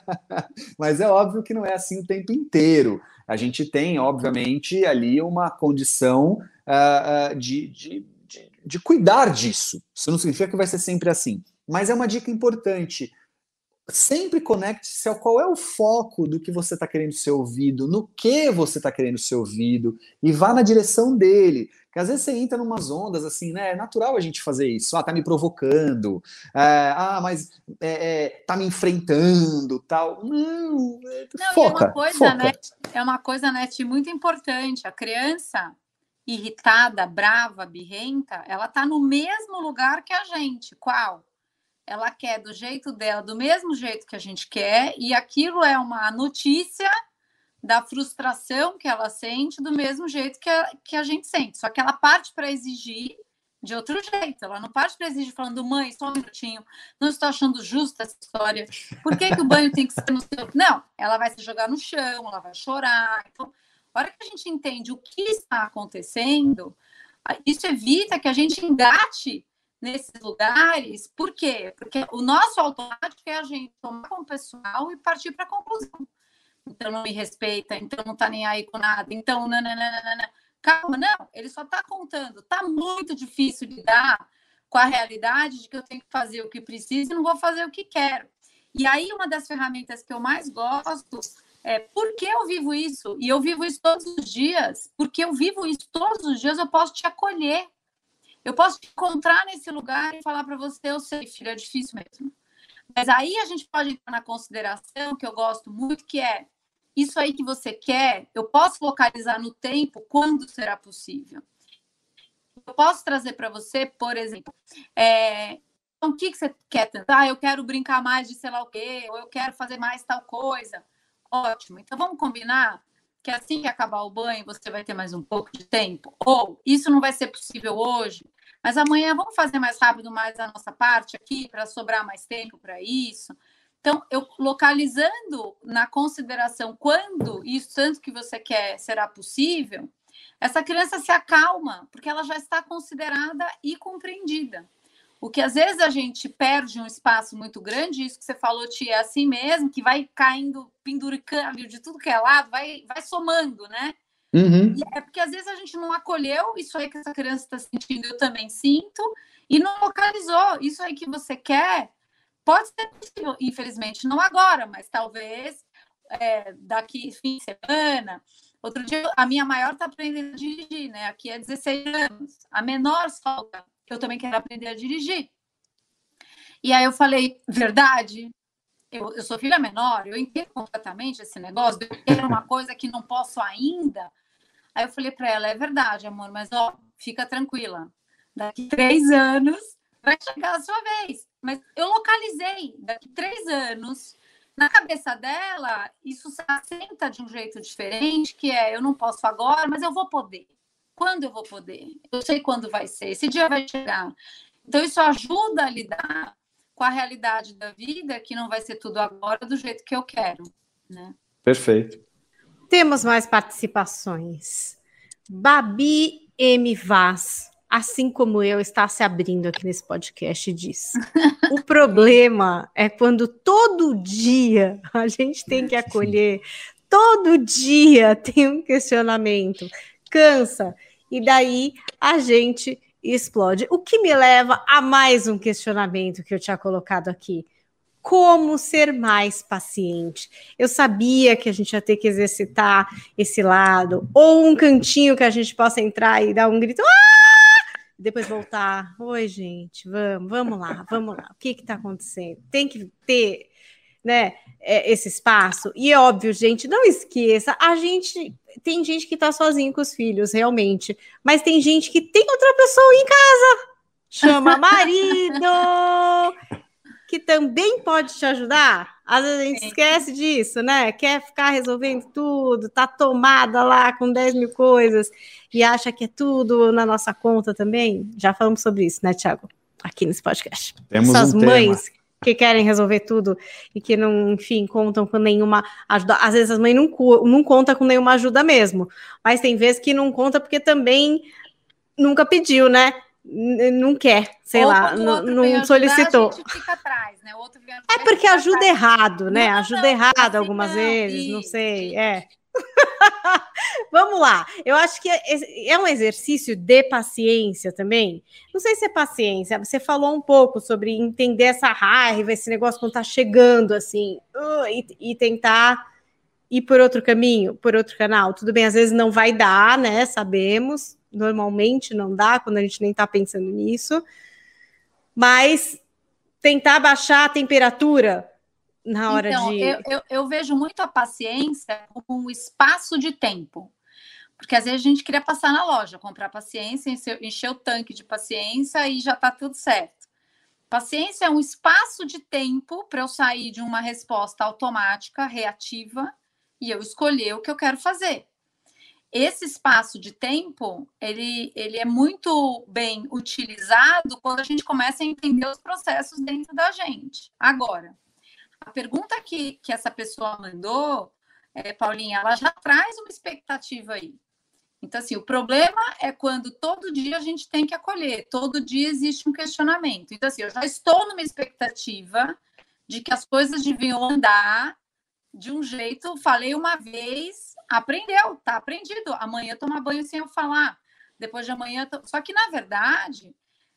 Mas é óbvio que não é assim o tempo inteiro. A gente tem, obviamente, ali uma condição uh, uh, de, de, de, de cuidar disso. Isso não significa que vai ser sempre assim. Mas é uma dica importante. Sempre conecte-se ao qual é o foco do que você está querendo ser ouvido, no que você está querendo ser ouvido, e vá na direção dele. Porque às vezes você entra em umas ondas assim, né? É natural a gente fazer isso. Ah, tá me provocando. É, ah, mas é, é, tá me enfrentando, tal. Não, é, Não, foca, e é uma coisa, foca. né? É uma coisa, né, Ti, muito importante. A criança irritada, brava, birrenta, ela tá no mesmo lugar que a gente. Qual? Ela quer do jeito dela, do mesmo jeito que a gente quer, e aquilo é uma notícia da frustração que ela sente do mesmo jeito que a, que a gente sente. Só que ela parte para exigir de outro jeito. Ela não parte para exigir falando, mãe, só um minutinho, não estou achando justa essa história. Por que, que o banho tem que ser no seu... Não, ela vai se jogar no chão, ela vai chorar. Então, a hora que a gente entende o que está acontecendo, isso evita que a gente engate nesses lugares. Por quê? Porque o nosso automático é a gente tomar como pessoal e partir para a conclusão. Então não me respeita, então não tá nem aí com nada, então nananana. Calma, não, ele só tá contando. Tá muito difícil lidar com a realidade de que eu tenho que fazer o que preciso e não vou fazer o que quero. E aí uma das ferramentas que eu mais gosto é por que eu vivo isso? E eu vivo isso todos os dias. Porque eu vivo isso todos os dias, eu posso te acolher. Eu posso te encontrar nesse lugar e falar para você, eu sei, filho, é difícil mesmo. Mas aí a gente pode entrar na consideração, que eu gosto muito, que é isso aí que você quer, eu posso localizar no tempo quando será possível. Eu posso trazer para você, por exemplo, é, então, o que, que você quer tentar? Ah, eu quero brincar mais de sei lá o quê, ou eu quero fazer mais tal coisa. Ótimo, então vamos combinar que assim que acabar o banho, você vai ter mais um pouco de tempo. Ou isso não vai ser possível hoje, mas amanhã vamos fazer mais rápido mais a nossa parte aqui para sobrar mais tempo para isso. Então, eu localizando na consideração quando isso tanto que você quer será possível, essa criança se acalma, porque ela já está considerada e compreendida. O que às vezes a gente perde um espaço muito grande, isso que você falou, Tia, é assim mesmo, que vai caindo, penduricando de tudo que é lado, vai, vai somando, né? Uhum. E é porque às vezes a gente não acolheu isso aí que essa criança está sentindo, eu também sinto, e não localizou. Isso aí que você quer, pode ser possível, infelizmente, não agora, mas talvez é, daqui fim de semana. Outro dia, a minha maior está aprendendo a dirigir, né? Aqui é dezesseis anos. A menor solta. Eu também quero aprender a dirigir. E aí eu falei, verdade, eu, eu sou filha menor, eu entendo completamente esse negócio, eu quero uma coisa que não posso ainda. Aí eu falei para ela, é verdade, amor, mas ó, fica tranquila, daqui três anos vai chegar a sua vez. Mas eu localizei, daqui três anos, na cabeça dela, isso se assenta de um jeito diferente, que é, eu não posso agora, mas eu vou poder. Quando eu vou poder? Eu sei quando vai ser. Esse dia vai chegar. Então, isso ajuda a lidar com a realidade da vida, que não vai ser tudo agora do jeito que eu quero, né? Perfeito. Temos mais participações. Babi M. Vaz, assim como eu, está se abrindo aqui nesse podcast e diz: o problema é quando todo dia a gente tem que acolher, todo dia tem um questionamento. Cansa, e daí a gente explode. O que me leva a mais um questionamento que eu tinha colocado aqui. como ser mais paciente. Eu sabia que a gente ia ter que exercitar esse lado, ou um cantinho que a gente possa entrar e dar um grito, ah! Depois voltar. Oi, gente, vamos, vamos lá, vamos lá. O que está acontecendo? Tem que ter, né, esse espaço. E é óbvio, gente, não esqueça, a gente tem gente que está sozinho com os filhos, realmente, mas tem gente que tem outra pessoa em casa. Chama marido, que também pode te ajudar. Às vezes a gente esquece disso, né? Quer ficar resolvendo tudo, tá tomada lá com dez mil coisas e acha que é tudo na nossa conta também. Já falamos sobre isso, né, Thiago? Aqui nesse podcast. Temos Essas um mães tema. que querem resolver tudo e que não, enfim, contam com nenhuma ajuda. Às vezes as mães não, não contam com nenhuma ajuda mesmo, mas tem vezes que não conta porque também nunca pediu, né? Não quer, sei Ou lá, não, não ajudar, solicitou. a gente fica atrás, né? O outro vem é porque ajuda atrás. errado, né? Não, ajuda não, errado assim algumas não, vezes, isso, não sei, isso. é. Vamos lá, eu acho que é um exercício de paciência também. Não sei se é paciência, você falou um pouco sobre entender essa raiva, esse negócio quando tá chegando, assim, uh, e, e tentar ir por outro caminho, por outro canal. Tudo bem, às vezes não vai dar, né? Sabemos, normalmente não dá, quando a gente nem tá pensando nisso, mas tentar baixar a temperatura na hora então, de... eu, eu, eu vejo muito a paciência como um espaço de tempo. Porque às vezes a gente queria passar na loja, comprar paciência, encher, encher o tanque de paciência e já tá tudo certo. Paciência é um espaço de tempo para eu sair de uma resposta automática, reativa, e eu escolher o que eu quero fazer. Esse espaço de tempo, ele, ele é muito bem utilizado quando a gente começa a entender os processos dentro da gente. Agora, a pergunta que, que essa pessoa mandou, é, Paulinha, ela já traz uma expectativa aí. Então, assim, o problema é quando todo dia a gente tem que acolher, todo dia existe um questionamento. Então, assim, eu já estou numa expectativa de que as coisas deviam andar de um jeito, falei uma vez, aprendeu, tá aprendido. Amanhã tomar banho sem eu falar, depois de amanhã... To... Só que, na verdade,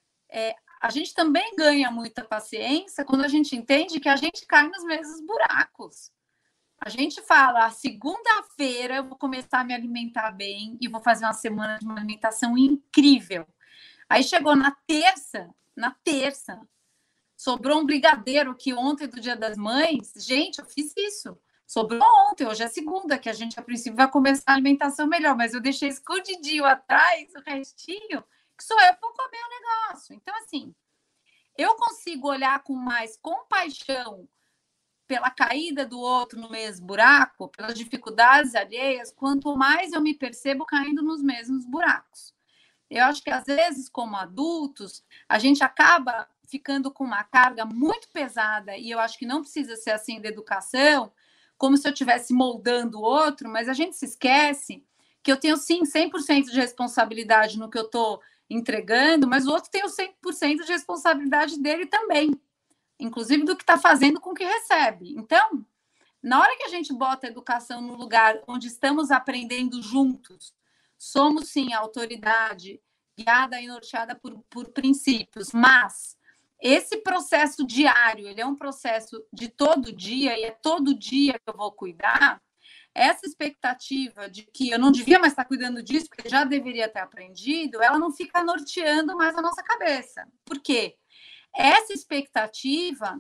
é, a gente também ganha muita paciência quando a gente entende que a gente cai nos mesmos buracos. A gente fala, segunda-feira eu vou começar a me alimentar bem e vou fazer uma semana de uma alimentação incrível. Aí chegou na terça, na terça, sobrou um brigadeiro aqui ontem do Dia das Mães. Gente, eu fiz isso. Sobrou ontem, hoje é segunda, que a gente a princípio vai começar a alimentação melhor, mas eu deixei escondidinho atrás o restinho, que sou eu que vou comer o negócio. Então, assim, eu consigo olhar com mais compaixão pela caída do outro no mesmo buraco, pelas dificuldades alheias, quanto mais eu me percebo caindo nos mesmos buracos. Eu acho que, às vezes, como adultos, a gente acaba ficando com uma carga muito pesada, e eu acho que não precisa ser assim da educação, como se eu estivesse moldando o outro, mas a gente se esquece que eu tenho, sim, cem por cento de responsabilidade no que eu estou entregando, mas o outro tem o cem por cento de responsabilidade dele também, inclusive do que está fazendo com o que recebe. Então, na hora que a gente bota a educação no lugar onde estamos aprendendo juntos, somos, sim, a autoridade guiada e norteada por, por princípios, mas esse processo diário, ele é um processo de todo dia, e é todo dia que eu vou cuidar. Essa expectativa de que eu não devia mais estar cuidando disso, porque já deveria ter aprendido, ela não fica norteando mais a nossa cabeça. Por quê? Essa expectativa,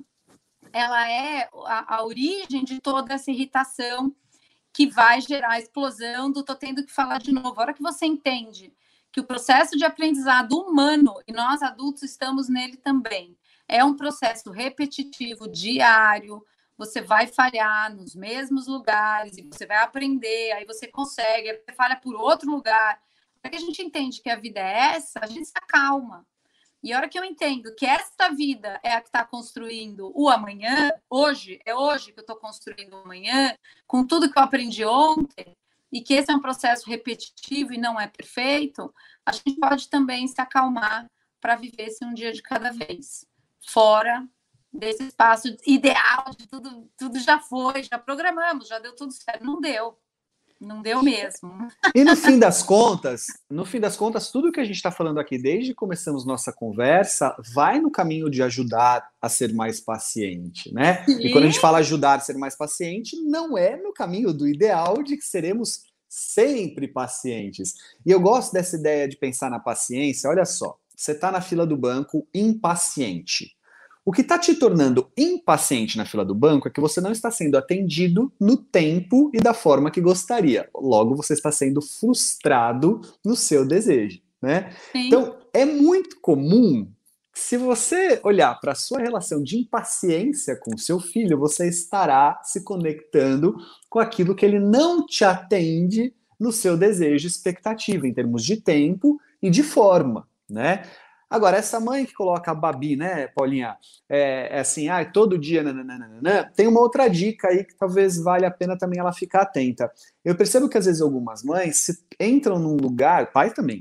ela é a, a origem de toda essa irritação que vai gerar a explosão do tô tendo que falar de novo. A hora que você entende que o processo de aprendizado humano, e nós adultos estamos nele também, é um processo repetitivo, diário, você vai falhar nos mesmos lugares, e você vai aprender, aí você consegue, aí você falha por outro lugar. Para que a gente entende que a vida é essa, a gente se acalma. E a hora que eu entendo que esta vida é a que está construindo o amanhã, hoje, é hoje que eu estou construindo o amanhã, com tudo que eu aprendi ontem, e que esse é um processo repetitivo e não é perfeito, a gente pode também se acalmar para viver esse um dia de cada vez, fora desse espaço ideal de tudo, tudo já foi, já programamos, já deu tudo certo. Não deu. Não deu mesmo. E no fim das contas, no fim das contas, tudo que a gente está falando aqui desde que começamos nossa conversa vai no caminho de ajudar a ser mais paciente, né? Sim. E quando a gente fala ajudar a ser mais paciente, não é no caminho do ideal de que seremos sempre pacientes. E eu gosto dessa ideia de pensar na paciência. Olha só, você está na fila do banco impaciente. O que está te tornando impaciente na fila do banco é que você não está sendo atendido no tempo e da forma que gostaria. Logo, você está sendo frustrado no seu desejo, né? Sim. Então, é muito comum, se você olhar para a sua relação de impaciência com o seu filho, você estará se conectando com aquilo que ele não te atende no seu desejo e expectativa, em termos de tempo e de forma, né? Agora, essa mãe que coloca a Babi, né, Paulinha, é, é assim, ah, todo dia, nananana, tem uma outra dica aí que talvez valha a pena também ela ficar atenta. Eu percebo que às vezes algumas mães se entram num lugar, pais também,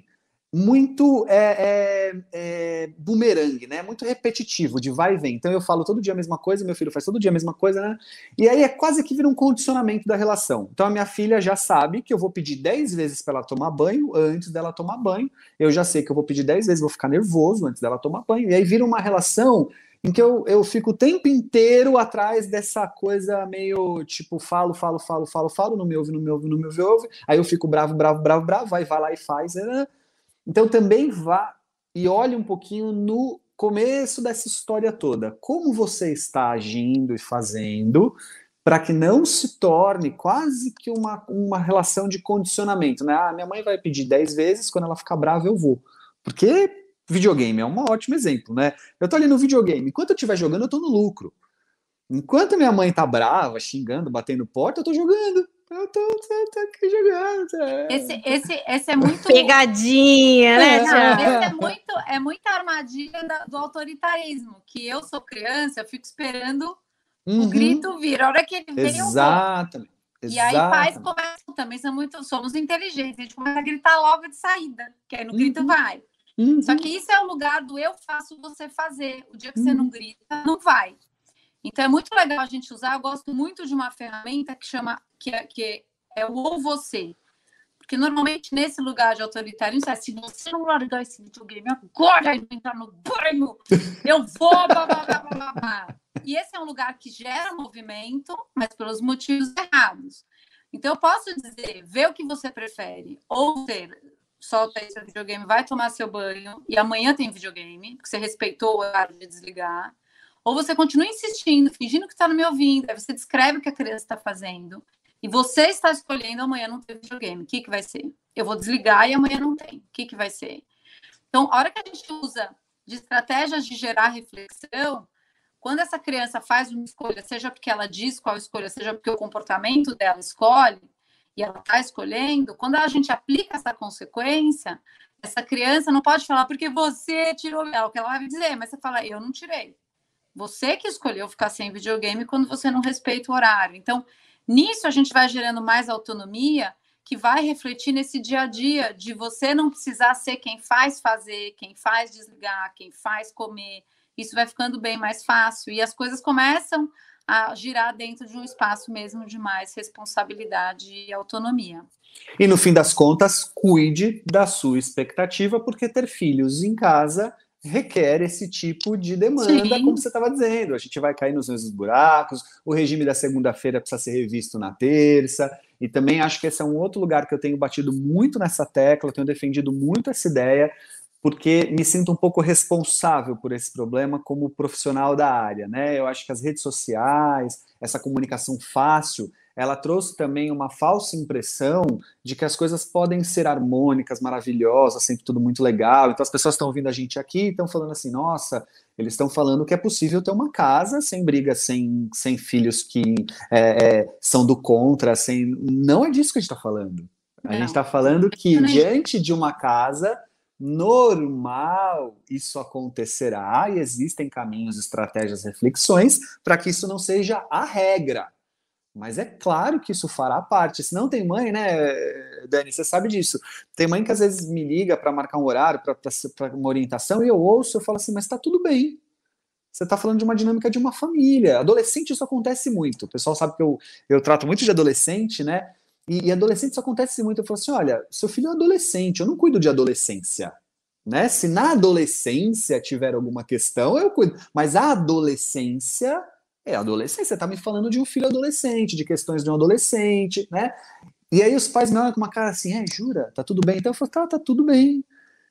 muito é, é, é, bumerangue, né? Muito repetitivo, de vai e vem. Então eu falo todo dia a mesma coisa, meu filho faz todo dia a mesma coisa, né? E aí é quase que vira um condicionamento da relação. Então a minha filha já sabe que eu vou pedir dez vezes para ela tomar banho antes dela tomar banho. Eu já sei que eu vou pedir dez vezes, vou ficar nervoso antes dela tomar banho. E aí vira uma relação em que eu, eu fico o tempo inteiro atrás dessa coisa meio tipo, falo, falo, falo, falo, falo, não me ouve, não me ouve, não me ouve, ouve. Aí eu fico bravo, bravo, bravo, bravo, aí vai lá e faz, né? Então também vá e olhe um pouquinho no começo dessa história toda. Como você está agindo e fazendo para que não se torne quase que uma, uma relação de condicionamento, né? Ah, minha mãe vai pedir dez vezes, quando ela ficar brava eu vou. Porque videogame é um ótimo exemplo, né? Eu tô ali no videogame, enquanto eu estiver jogando eu tô no lucro. Enquanto minha mãe tá brava, xingando, batendo porta, eu tô jogando. Eu tô, tô, tô aqui jogando. Tá? Esse, esse, esse é muito... Pegadinha, né, Não, Thiago? esse é muito, é muita armadilha da- do autoritarismo, que eu sou criança, eu fico esperando Uhum. o grito vir. A hora que ele vem, eu vou. Exatamente. E aí pais Exatamente. começam também, são muito, somos inteligentes, a gente começa a gritar logo de saída, que aí no grito Uhum. vai. Uhum. Só que isso é o lugar do eu faço, você fazer. O dia que você não grita, não vai. Então é muito legal a gente usar. Eu gosto muito de uma ferramenta que chama que é, que é o ou você. Porque normalmente nesse lugar de autoritarismo, é, se você não largar esse videogame agora e não entrar no banho, eu vou. Blá, blá, blá, blá, blá. E esse é um lugar que gera movimento, mas pelos motivos errados. Então eu posso dizer, vê o que você prefere, ou ter, solta aí seu videogame, vai tomar seu banho, e amanhã tem videogame, porque você respeitou o horário de desligar. Ou você continua insistindo, fingindo que está me ouvindo, aí você descreve o que a criança está fazendo, e você está escolhendo amanhã não ter videogame. O que, que vai ser? Eu vou desligar e amanhã não tem. O que, que vai ser? Então, a hora que a gente usa de estratégias de gerar reflexão, quando essa criança faz uma escolha, seja porque ela diz qual escolha, seja porque o comportamento dela escolhe, e ela está escolhendo, quando a gente aplica essa consequência, essa criança não pode falar porque você tirou, é o que ela vai dizer, mas você fala, eu não tirei. Você que escolheu ficar sem videogame quando você não respeita o horário. Então, nisso a gente vai gerando mais autonomia, que vai refletir nesse dia a dia, de você não precisar ser quem faz fazer, quem faz desligar, quem faz comer. Isso vai ficando bem mais fácil. E as coisas começam a girar dentro de um espaço mesmo de mais responsabilidade e autonomia. E no fim das contas, cuide da sua expectativa, porque ter filhos em casa requer esse tipo de demanda, Sim. como você estava dizendo. A gente vai cair nos mesmos buracos, o regime da segunda-feira precisa ser revisto na terça, e também acho que esse é um outro lugar que eu tenho batido muito nessa tecla, eu tenho defendido muito essa ideia, porque me sinto um pouco responsável por esse problema como profissional da área, né? Eu acho que as redes sociais, essa comunicação fácil, ela trouxe também uma falsa impressão de que as coisas podem ser harmônicas, maravilhosas, sempre tudo muito legal. Então as pessoas estão ouvindo a gente aqui e estão falando assim, nossa, eles estão falando que é possível ter uma casa sem briga, sem, sem filhos que é, é, são do contra, sem... Não é disso que a gente está falando. A Não. gente está falando que Também. diante de uma casa normal isso acontecerá e existem caminhos, estratégias, reflexões para que isso não seja a regra. Mas é claro que isso fará parte. Se não tem mãe, né, Dani, você sabe disso. Tem mãe que às vezes me liga para marcar um horário, para uma orientação, e eu ouço, eu falo assim, mas tá tudo bem. Você está falando de uma dinâmica de uma família. Adolescente, isso acontece muito. O pessoal sabe que eu, eu trato muito de adolescente, né? E, e adolescente isso acontece muito. Eu falo assim, olha, seu filho é adolescente, eu não cuido de adolescência. Né? Se na adolescência tiver alguma questão, eu cuido. Mas a adolescência é adolescência. Você tá me falando de um filho adolescente, de questões de um adolescente, né? E aí os pais me olham com uma cara assim, é, jura? Tá tudo bem? Então eu falo, tá, tá tudo bem.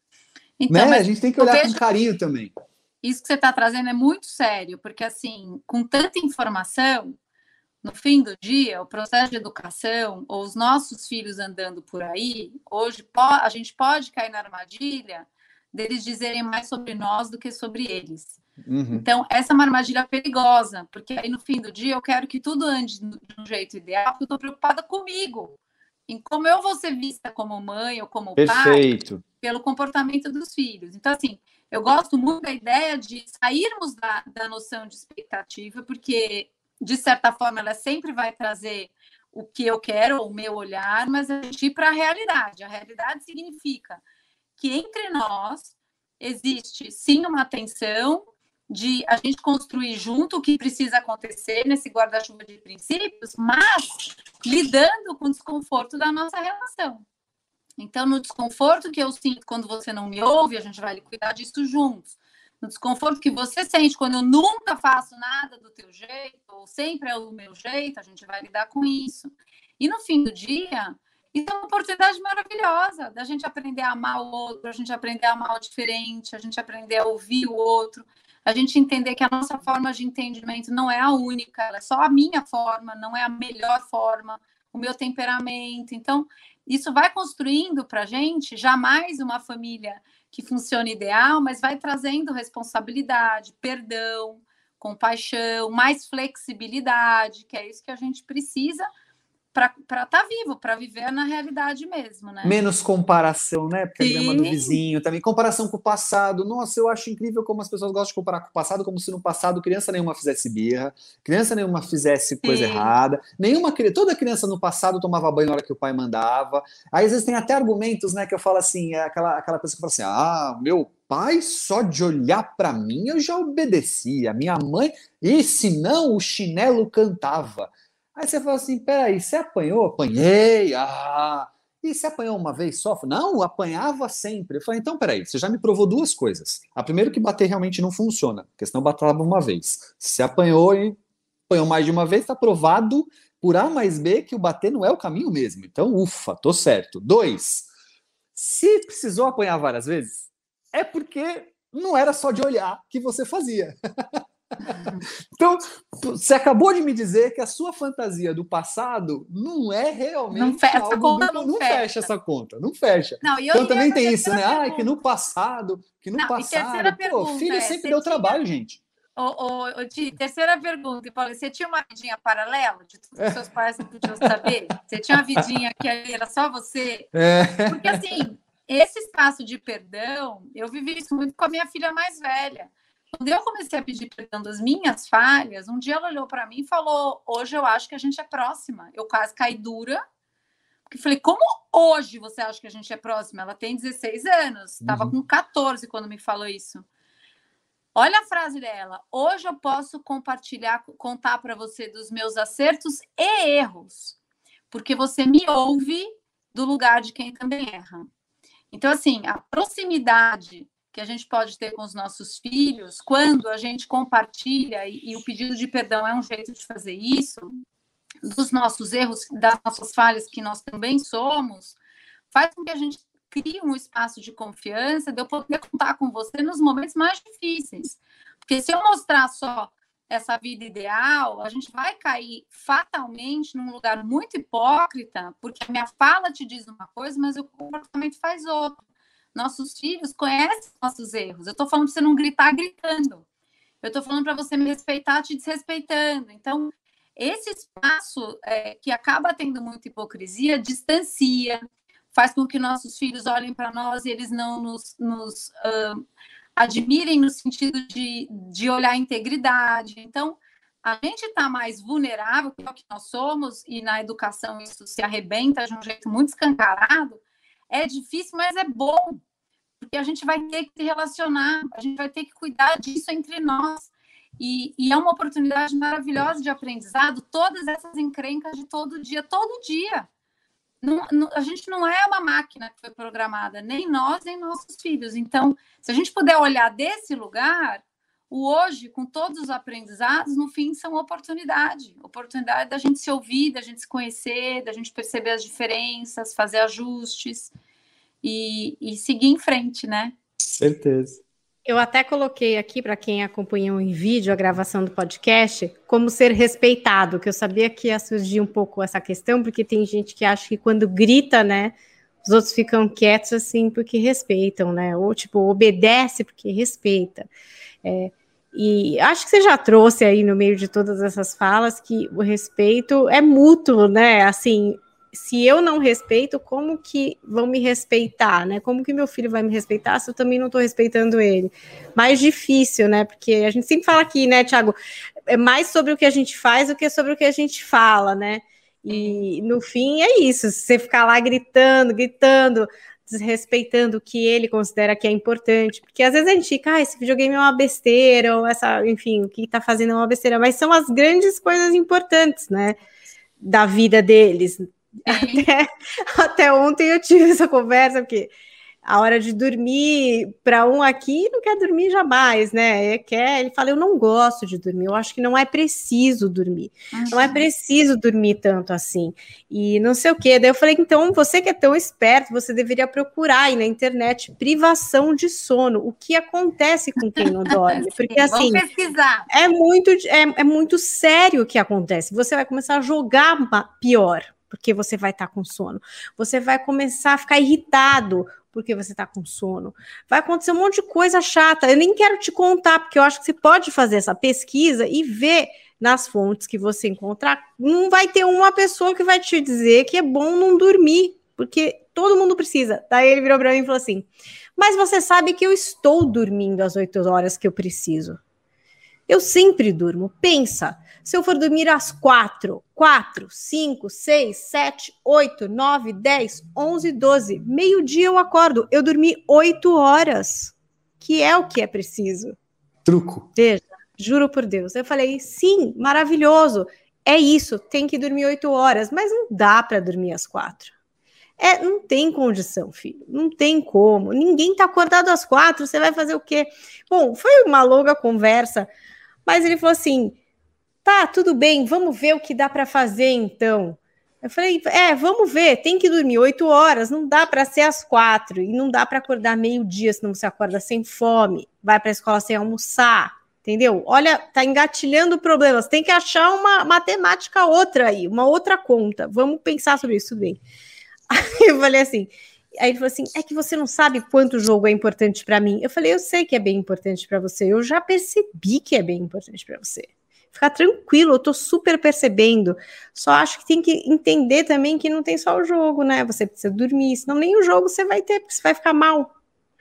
Então, né? mas A gente tem que eu olhar vejo com carinho também. isso que você está trazendo é muito sério, porque assim, com tanta informação, no fim do dia, o processo de educação, ou os nossos filhos andando por aí, hoje a gente pode cair na armadilha deles dizerem mais sobre nós do que sobre eles. Uhum. Então, essa é uma armadilha perigosa, porque aí no fim do dia eu quero que tudo ande de um jeito ideal, porque eu estou preocupada comigo, em como eu vou ser vista como mãe ou como Perfeito. pai, pelo comportamento dos filhos. Então, assim, eu gosto muito da ideia de sairmos da, da noção de expectativa, porque, de certa forma, ela sempre vai trazer o que eu quero, o meu olhar, mas a gente ir para a realidade. A realidade significa que entre nós existe, sim, uma tensão de a gente construir junto o que precisa acontecer nesse guarda-chuva de princípios, mas lidando com o desconforto da nossa relação. Então, no desconforto que eu sinto quando você não me ouve, a gente vai cuidar disso juntos. No desconforto que você sente quando eu nunca faço nada do teu jeito, ou sempre é o meu jeito, a gente vai lidar com isso. E no fim do dia, isso é uma oportunidade maravilhosa da gente aprender a amar o outro, a gente aprender a amar o diferente, a gente aprender a ouvir o outro, a gente entender que a nossa forma de entendimento não é a única, ela é só a minha forma, não é a melhor forma, o meu temperamento. Então, isso vai construindo para a gente jamais uma família que funciona ideal, mas vai trazendo responsabilidade, perdão, compaixão, mais flexibilidade, que é isso que a gente precisa para estar tá vivo, para viver na realidade mesmo, né? Menos comparação, né? Porque Sim. a grama do vizinho também. Comparação com o passado. Nossa, eu acho incrível como as pessoas gostam de comparar com o passado, como se no passado criança nenhuma fizesse birra, criança nenhuma fizesse coisa Sim. errada, nenhuma toda criança no passado tomava banho na hora que o pai mandava. Aí às vezes tem até argumentos, né, que eu falo assim, é aquela, aquela pessoa que fala assim, ah, meu pai só de olhar para mim eu já obedecia, minha mãe, e se não o chinelo cantava. Aí você fala assim, peraí, você apanhou? Apanhei, ah... E você apanhou uma vez só? Não, apanhava sempre. Eu falei, então peraí, você já me provou duas coisas. A primeira que bater realmente não funciona, porque senão batava uma vez. Se você apanhou e apanhou mais de uma vez, está provado por A mais B que o bater não é o caminho mesmo. Então, ufa, tô certo. Dois, se precisou apanhar várias vezes, é porque não era só de olhar que você fazia. Então, você acabou de me dizer que a sua fantasia do passado não é realmente não fecha, algo conta do... não, não fecha. fecha essa conta, não fecha. Não, e eu então também tem isso, né? Pergunta. Ah, que no passado, que no não, passado, pô, filho é, sempre deu tinha... trabalho, gente. Ô, ô, ô, Ti, terceira pergunta, Paulo, você tinha uma vidinha paralela de tudo que seus pais não podiam saber? Você tinha uma vidinha que era só você? É. Porque assim, esse espaço de perdão, eu vivi isso muito com a minha filha mais velha. Quando eu comecei a pedir perdão das minhas falhas, um dia ela olhou para mim e falou, hoje eu acho que a gente é próxima. Eu quase caí dura, porque falei, como hoje você acha que a gente é próxima? Ela tem dezesseis anos, estava Uhum. com catorze quando me falou isso. Olha a frase dela, hoje eu posso compartilhar, contar para você dos meus acertos e erros, porque você me ouve do lugar de quem também erra. Então, assim, a proximidade que a gente pode ter com os nossos filhos, quando a gente compartilha, e, e o pedido de perdão é um jeito de fazer isso, dos nossos erros, das nossas falhas, que nós também somos, faz com que a gente crie um espaço de confiança, de eu poder contar com você nos momentos mais difíceis. Porque se eu mostrar só essa vida ideal, a gente vai cair fatalmente num lugar muito hipócrita, porque a minha fala te diz uma coisa, mas o comportamento faz outra. Nossos filhos conhecem nossos erros. Eu estou falando para você não gritar gritando. Eu estou falando para você me respeitar te desrespeitando. Então, esse espaço é, que acaba tendo muita hipocrisia, distancia, faz com que nossos filhos olhem para nós e eles não nos, nos uh, admirem no sentido de, de olhar a integridade. Então, a gente está mais vulnerável, que é o que nós somos, e na educação isso se arrebenta de um jeito muito escancarado. É difícil, mas é bom, porque a gente vai ter que se relacionar, a gente vai ter que cuidar disso entre nós. E, e é uma oportunidade maravilhosa de aprendizado, todas essas encrencas de todo dia, todo dia. Não, não, a gente não é uma máquina que foi programada, nem nós, nem nossos filhos. Então, se a gente puder olhar desse lugar, o hoje, com todos os aprendizados, no fim, são oportunidade. Oportunidade da gente se ouvir, da gente se conhecer, da gente perceber as diferenças, fazer ajustes e, e seguir em frente, né? Certeza. Eu até coloquei aqui, para quem acompanhou em vídeo a gravação do podcast, como ser respeitado, que eu sabia que ia surgir um pouco essa questão, porque tem gente que acha que quando grita, né, os outros ficam quietos assim porque respeitam, né, ou tipo, obedece porque respeita. É, e acho que você já trouxe aí no meio de todas essas falas que o respeito é mútuo, né, assim... Se eu não respeito, como que vão me respeitar, né? Como que meu filho vai me respeitar se eu também não estou respeitando ele? Mais difícil, né? Porque a gente sempre fala aqui, né, Thiago? É mais sobre o que a gente faz do que sobre o que a gente fala, né? E no fim é isso. Se você ficar lá gritando, gritando, desrespeitando o que ele considera que é importante, porque às vezes a gente fica, ah, esse videogame é uma besteira, ou essa, enfim, o que está fazendo é uma besteira, mas são as grandes coisas importantes, né? Da vida deles. Até, até ontem eu tive essa conversa, porque a hora de dormir, para um aqui, não quer dormir jamais, né? Ele, quer, ele fala, eu não gosto de dormir, eu acho que não é preciso dormir, uhum. Não é preciso dormir tanto assim, e não sei o quê. Daí eu falei, então, você que é tão esperto, você deveria procurar aí na internet privação de sono, o que acontece com quem não dorme, porque assim, vamos pesquisar. É muito, é, é muito sério o que acontece, você vai começar a jogar pior, porque você vai estar com sono. Você vai começar a ficar irritado porque você está com sono. Vai acontecer um monte de coisa chata. Eu nem quero te contar, porque eu acho que você pode fazer essa pesquisa e ver nas fontes que você encontrar. Não vai ter uma pessoa que vai te dizer que é bom não dormir, porque todo mundo precisa. Daí ele virou para mim e falou assim, mas você sabe que eu estou dormindo as oito horas que eu preciso. Eu sempre durmo. Pensa, se eu for dormir às quatro, quatro, cinco, seis, sete, oito, nove, dez, onze, doze, meio-dia eu acordo. Eu dormi oito horas, que é o que é preciso. Truco. Veja, juro por Deus. Eu falei, sim, maravilhoso. É isso, tem que dormir oito horas, mas não dá para dormir às quatro. É, não tem condição, filho, não tem como. Ninguém tá acordado às quatro, você vai fazer o quê? Bom, foi uma longa conversa, mas ele falou assim, tá, tudo bem, vamos ver o que dá para fazer então. Eu falei, é, vamos ver, tem que dormir oito horas, não dá para ser às quatro, e não dá para acordar meio-dia, senão você acorda sem fome, vai para a escola sem almoçar, entendeu? Olha, tá engatilhando problemas, tem que achar uma matemática outra aí, uma outra conta, vamos pensar sobre isso, tudo bem. Aí eu falei assim, aí ele falou assim, é que você não sabe quanto o jogo é importante para mim. Eu falei, eu sei que é bem importante para você, eu já percebi que é bem importante para você. Fica tranquilo, eu tô super percebendo. Só acho que tem que entender também que não tem só o jogo, né? Você precisa dormir, senão nem o jogo você vai ter, porque você vai ficar mal.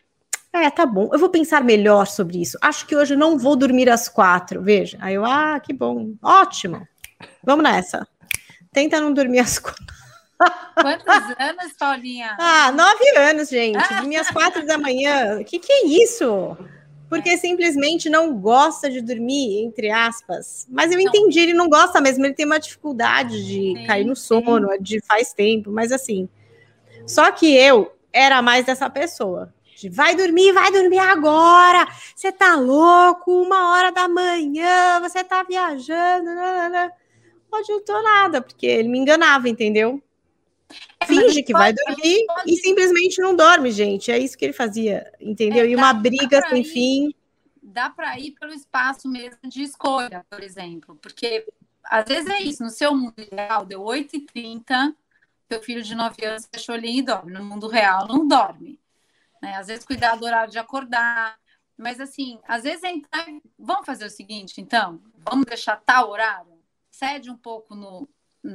É, tá bom, eu vou pensar melhor sobre isso. Acho que hoje eu não vou dormir às quatro, veja. Aí eu, ah, que bom, ótimo. Vamos nessa. Tenta não dormir às quatro. Quantos anos, Paulinha? Ah, nove anos, gente. Dormir às quatro da manhã. O que, que é isso? Porque simplesmente não gosta de dormir, entre aspas. Mas eu entendi, ele não gosta mesmo. Ele tem uma dificuldade de sim, cair no sono, sim. de faz tempo. Mas assim, só que eu era mais dessa pessoa. De, vai dormir, vai dormir agora. Você tá louco? Uma hora da manhã, você tá viajando. Não, não adiantou nada, porque ele me enganava, entendeu? Finge que vai dormir pode... e simplesmente não dorme, gente. É isso que ele fazia, entendeu? É, e uma dá, briga dá sem ir, fim. Dá para ir pelo espaço mesmo de escolha, por exemplo. Porque, às vezes, é isso. No seu mundo ideal, deu oito e trinta, seu filho de nove anos fecha o olhinho e dorme. No mundo real, não dorme. Né? Às vezes, cuidar do horário de acordar. Mas, assim, às vezes, entrar... vamos fazer o seguinte, então? Vamos deixar tal horário? Cede um pouco no...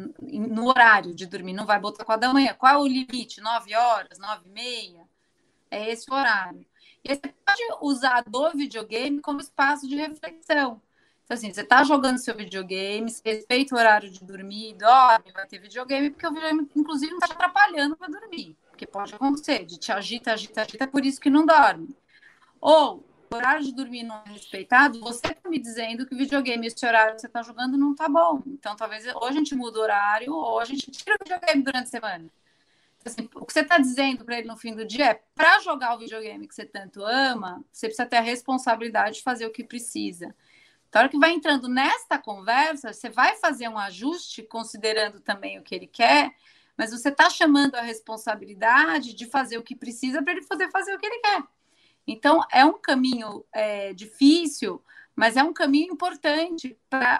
no horário de dormir, não vai botar quatro da manhã. Qual é o limite? Nove horas, nove e meia? É esse o horário. E aí você pode usar do videogame como espaço de reflexão. Então, assim, você está jogando seu videogame, você respeita o horário de dormir, dorme, vai ter videogame, porque o videogame, inclusive, não está te atrapalhando para dormir. Porque pode acontecer, de te agita, agita, agita, é por isso que não dorme. Ou o horário de dormir não é respeitado, você está me dizendo que o videogame, esse horário que você está jogando, não está bom. Então, talvez hoje a gente muda o horário, ou a gente tira o videogame durante a semana. Assim, o que você está dizendo para ele no fim do dia é, para jogar o videogame que você tanto ama, você precisa ter a responsabilidade de fazer o que precisa. Então, a hora que vai entrando nesta conversa, você vai fazer um ajuste, considerando também o que ele quer, mas você está chamando a responsabilidade de fazer o que precisa para ele poder fazer o que ele quer. Então, é um caminho é, difícil, mas é um caminho importante para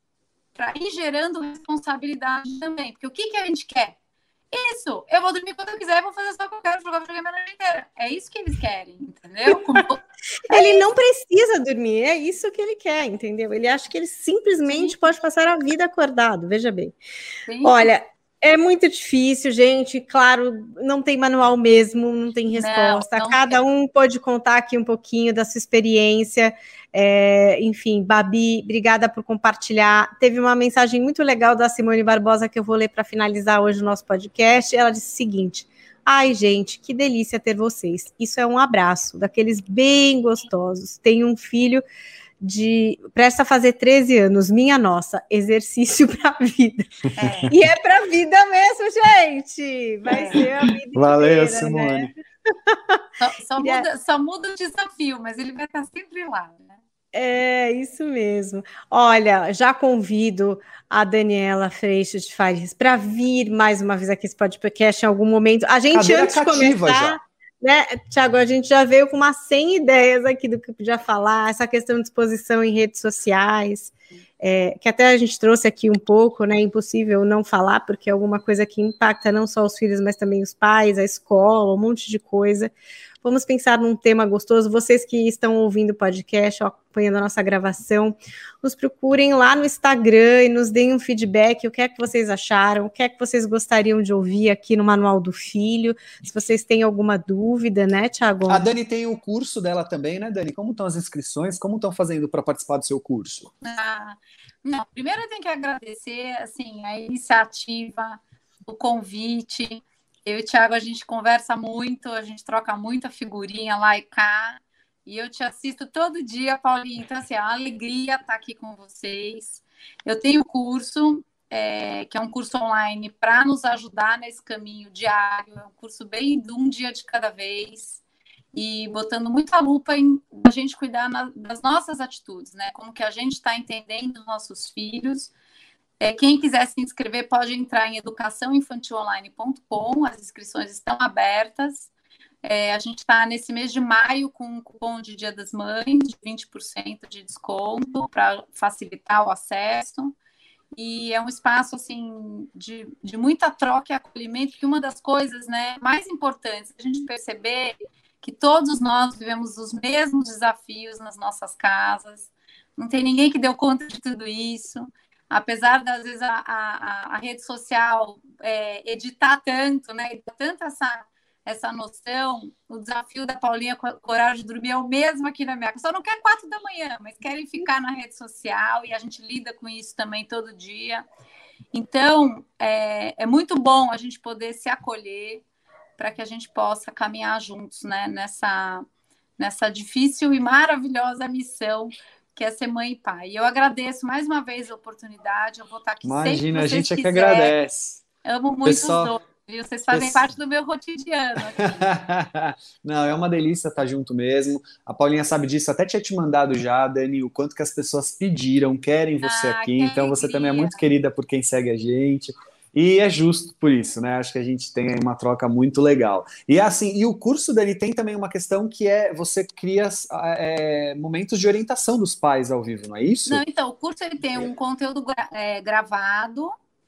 ir gerando responsabilidade também. Porque o que, que a gente quer? Isso, eu vou dormir quando eu quiser, vou fazer só o que eu quero, jogar videogame a noite inteira. É isso que eles querem, entendeu? Como... Ele não precisa dormir, é isso que ele quer, entendeu? Ele acha que ele simplesmente Sim. pode passar a vida acordado, veja bem. Sim. Olha, é muito difícil, gente, claro, não tem manual mesmo, não tem resposta. Não, não Cada tem. um pode contar aqui um pouquinho da sua experiência. É, enfim, Babi, obrigada por compartilhar. Teve uma mensagem muito legal da Simone Barbosa que eu vou ler para finalizar hoje o nosso podcast. Ela disse o seguinte: ai, gente, que delícia ter vocês. Isso é um abraço, daqueles bem gostosos. Tenho um filho de presta a fazer treze anos, minha nossa, exercício para a vida. É. E é para a vida mesmo, gente. Vai é. ser a vida Valeu, inteira, Simone. Né? Só, só, muda, só muda o desafio, mas ele vai estar sempre lá, né? É, isso mesmo. Olha, já convido a Daniela Freixo de Fares para vir mais uma vez aqui esse podcast em algum momento. A gente, Cadeira antes de começar, já. né, Thiago, a gente já veio com umas cem ideias aqui do que podia falar, essa questão de exposição em redes sociais, é, que até a gente trouxe aqui um pouco, né, impossível não falar, porque é alguma coisa que impacta não só os filhos, mas também os pais, a escola, um monte de coisa. Vamos pensar num tema gostoso. Vocês que estão ouvindo o podcast, ó, acompanhando a nossa gravação, nos procurem lá no Instagram e nos deem um feedback, o que é que vocês acharam, o que é que vocês gostariam de ouvir aqui no Manual do Filho, se vocês têm alguma dúvida, né, Thiago? A Dani tem o curso dela também, né, Dani? Como estão as inscrições? Como estão fazendo para participar do seu curso? Ah, não, primeiro eu tenho que agradecer, assim, a iniciativa, o convite. Eu e o Thiago, a gente conversa muito, a gente troca muita figurinha lá e cá, e eu te assisto todo dia, Paulinho. Então, assim, é uma alegria estar aqui com vocês. Eu tenho curso, é, que é um curso online para nos ajudar nesse caminho diário, é um curso bem de um dia de cada vez, e botando muita lupa em a gente cuidar na, das nossas atitudes, né? Como que a gente está entendendo os nossos filhos. É, quem quiser se inscrever pode entrar em educação infantil online ponto com, as inscrições estão abertas. É, a gente está nesse mês de maio com um cupom de Dia das Mães, de vinte por cento de desconto, para facilitar o acesso. E é um espaço assim, de, de muita troca e acolhimento, que uma das coisas, né, mais importantes é a gente perceber que todos nós vivemos os mesmos desafios nas nossas casas, não tem ninguém que deu conta de tudo isso. Apesar das vezes a, a, a rede social é, editar tanto, né, tanto essa, essa noção, o desafio da Paulinha com a coragem de dormir é o mesmo aqui na minha casa. Só não quer quatro da manhã, mas querem ficar na rede social, e a gente lida com isso também todo dia. Então, é, é muito bom a gente poder se acolher para que a gente possa caminhar juntos, né, nessa, nessa difícil e maravilhosa missão que é ser mãe e pai. E eu agradeço mais uma vez a oportunidade, eu vou estar aqui Imagina, sempre que vocês a gente é que quiserem. agradece. Amo muito Pessoal... os dois, viu? Vocês fazem Pessoal... parte do meu cotidiano aqui. Não, é uma delícia estar junto mesmo. A Paulinha sabe disso, até tinha te mandado já, Dani, o quanto que as pessoas pediram, querem você ah, aqui, então alegria. Você também é muito querida por quem segue a gente. E é justo por isso, né? Acho que a gente tem aí uma troca muito legal. E assim, e o curso, Dani, tem também uma questão que é você cria é, momentos de orientação dos pais ao vivo, não é isso? Não, então, o curso ele tem um conteúdo é, gravado,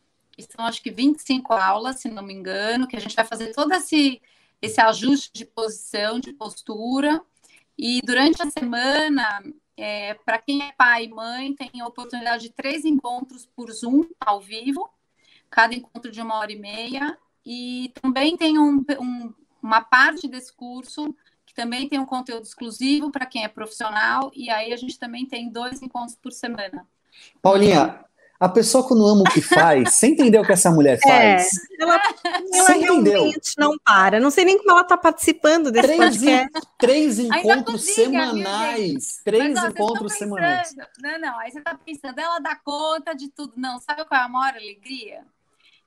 são acho que vinte e cinco aulas, se não me engano, que a gente vai fazer todo esse, esse ajuste de posição, de postura, e durante a semana, é, para quem é pai e mãe, tem a oportunidade de três encontros por Zoom, ao vivo, cada encontro de uma hora e meia, e também tem um, um, uma parte desse curso que também tem um conteúdo exclusivo para quem é profissional, e aí a gente também tem dois encontros por semana. Paulinha, a pessoa quando ama o que faz, você entendeu o que essa mulher faz? É, ela, ela realmente não para. Não sei nem como ela está participando desse três, podcast. Três encontros cozinha, semanais. Três Mas, ó, encontros pensando, semanais. Não, não, aí você está pensando, ela dá conta de tudo. Não, sabe qual é a maior alegria?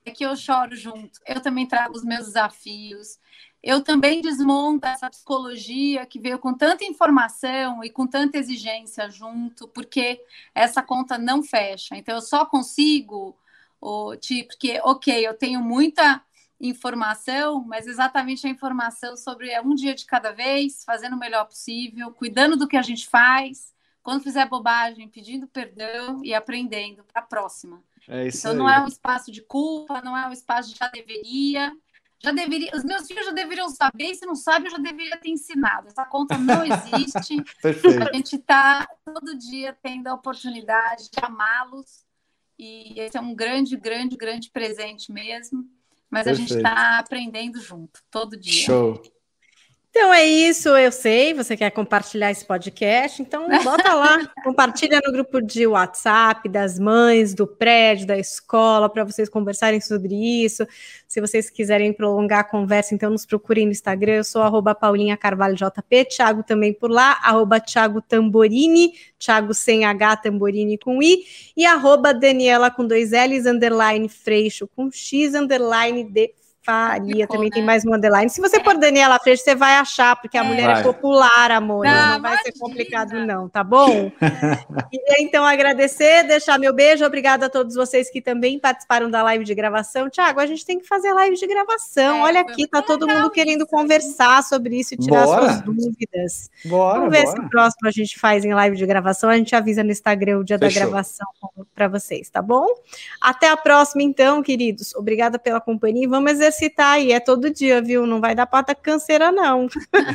é que eu choro junto. Eu também trago os meus desafios. Eu também desmonto essa psicologia que veio com tanta informação e com tanta exigência junto, porque essa conta não fecha. Então, eu só consigo, oh, tipo, porque, ok, eu tenho muita informação, mas exatamente a informação sobre é um dia de cada vez, fazendo o melhor possível, cuidando do que a gente faz, quando fizer bobagem, pedindo perdão e aprendendo para a próxima. É isso então, aí. não é um espaço de culpa, não é um espaço de já deveria... Já deveria, os meus filhos já deveriam saber, e se não sabe, eu já deveria ter ensinado. Essa conta não existe. Perfeito. A gente está todo dia tendo a oportunidade de amá-los, e esse é um grande, grande, grande presente mesmo. Mas Perfeito. A gente está aprendendo junto, todo dia. Show. Então é isso, eu sei, você quer compartilhar esse podcast, então bota lá, compartilha no grupo de WhatsApp das mães, do prédio, da escola, para vocês conversarem sobre isso. Se vocês quiserem prolongar a conversa, então nos procurem no Instagram, eu sou arroba Paulinha Carvalho J P, Thiago também por lá, arroba Thiago Tamborini, Thiago sem H, Tamborini com I, e arroba Daniela com dois L's, underline Freixo com X, underline D Faria, ficou, também né? Tem mais um underline. Se você pôr Daniela Freixo, você vai achar, porque a é. mulher vai. É popular, amor. Não, não vai imagina. Ser complicado, não, tá bom? Queria então agradecer, deixar meu beijo. Obrigada a todos vocês que também participaram da live de gravação. Tiago, a gente tem que fazer live de gravação. É, Olha aqui, tá todo mundo querendo isso, conversar sobre isso e tirar bora. Suas dúvidas. Bora, Vamos ver bora. Se o próximo a gente faz em live de gravação. A gente avisa no Instagram o dia Fechou. Da gravação para vocês, tá bom? Até a próxima, então, queridos. Obrigada pela companhia e vamos exercer citar aí, é todo dia, viu? Não vai dar pata canseira, não.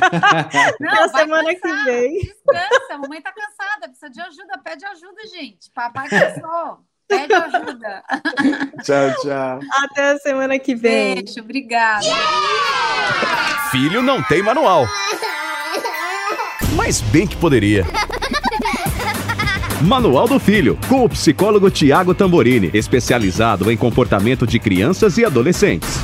Não, semana cansar, que vem. Descansa, a mamãe tá cansada, precisa de ajuda, pede ajuda, gente. Papai cansou, pede ajuda. Tchau, tchau. Até a semana que vem. Beijo, obrigada. Filho não tem manual. Mas bem que poderia. Manual do Filho, com o psicólogo Tiago Tamborini, especializado em comportamento de crianças e adolescentes.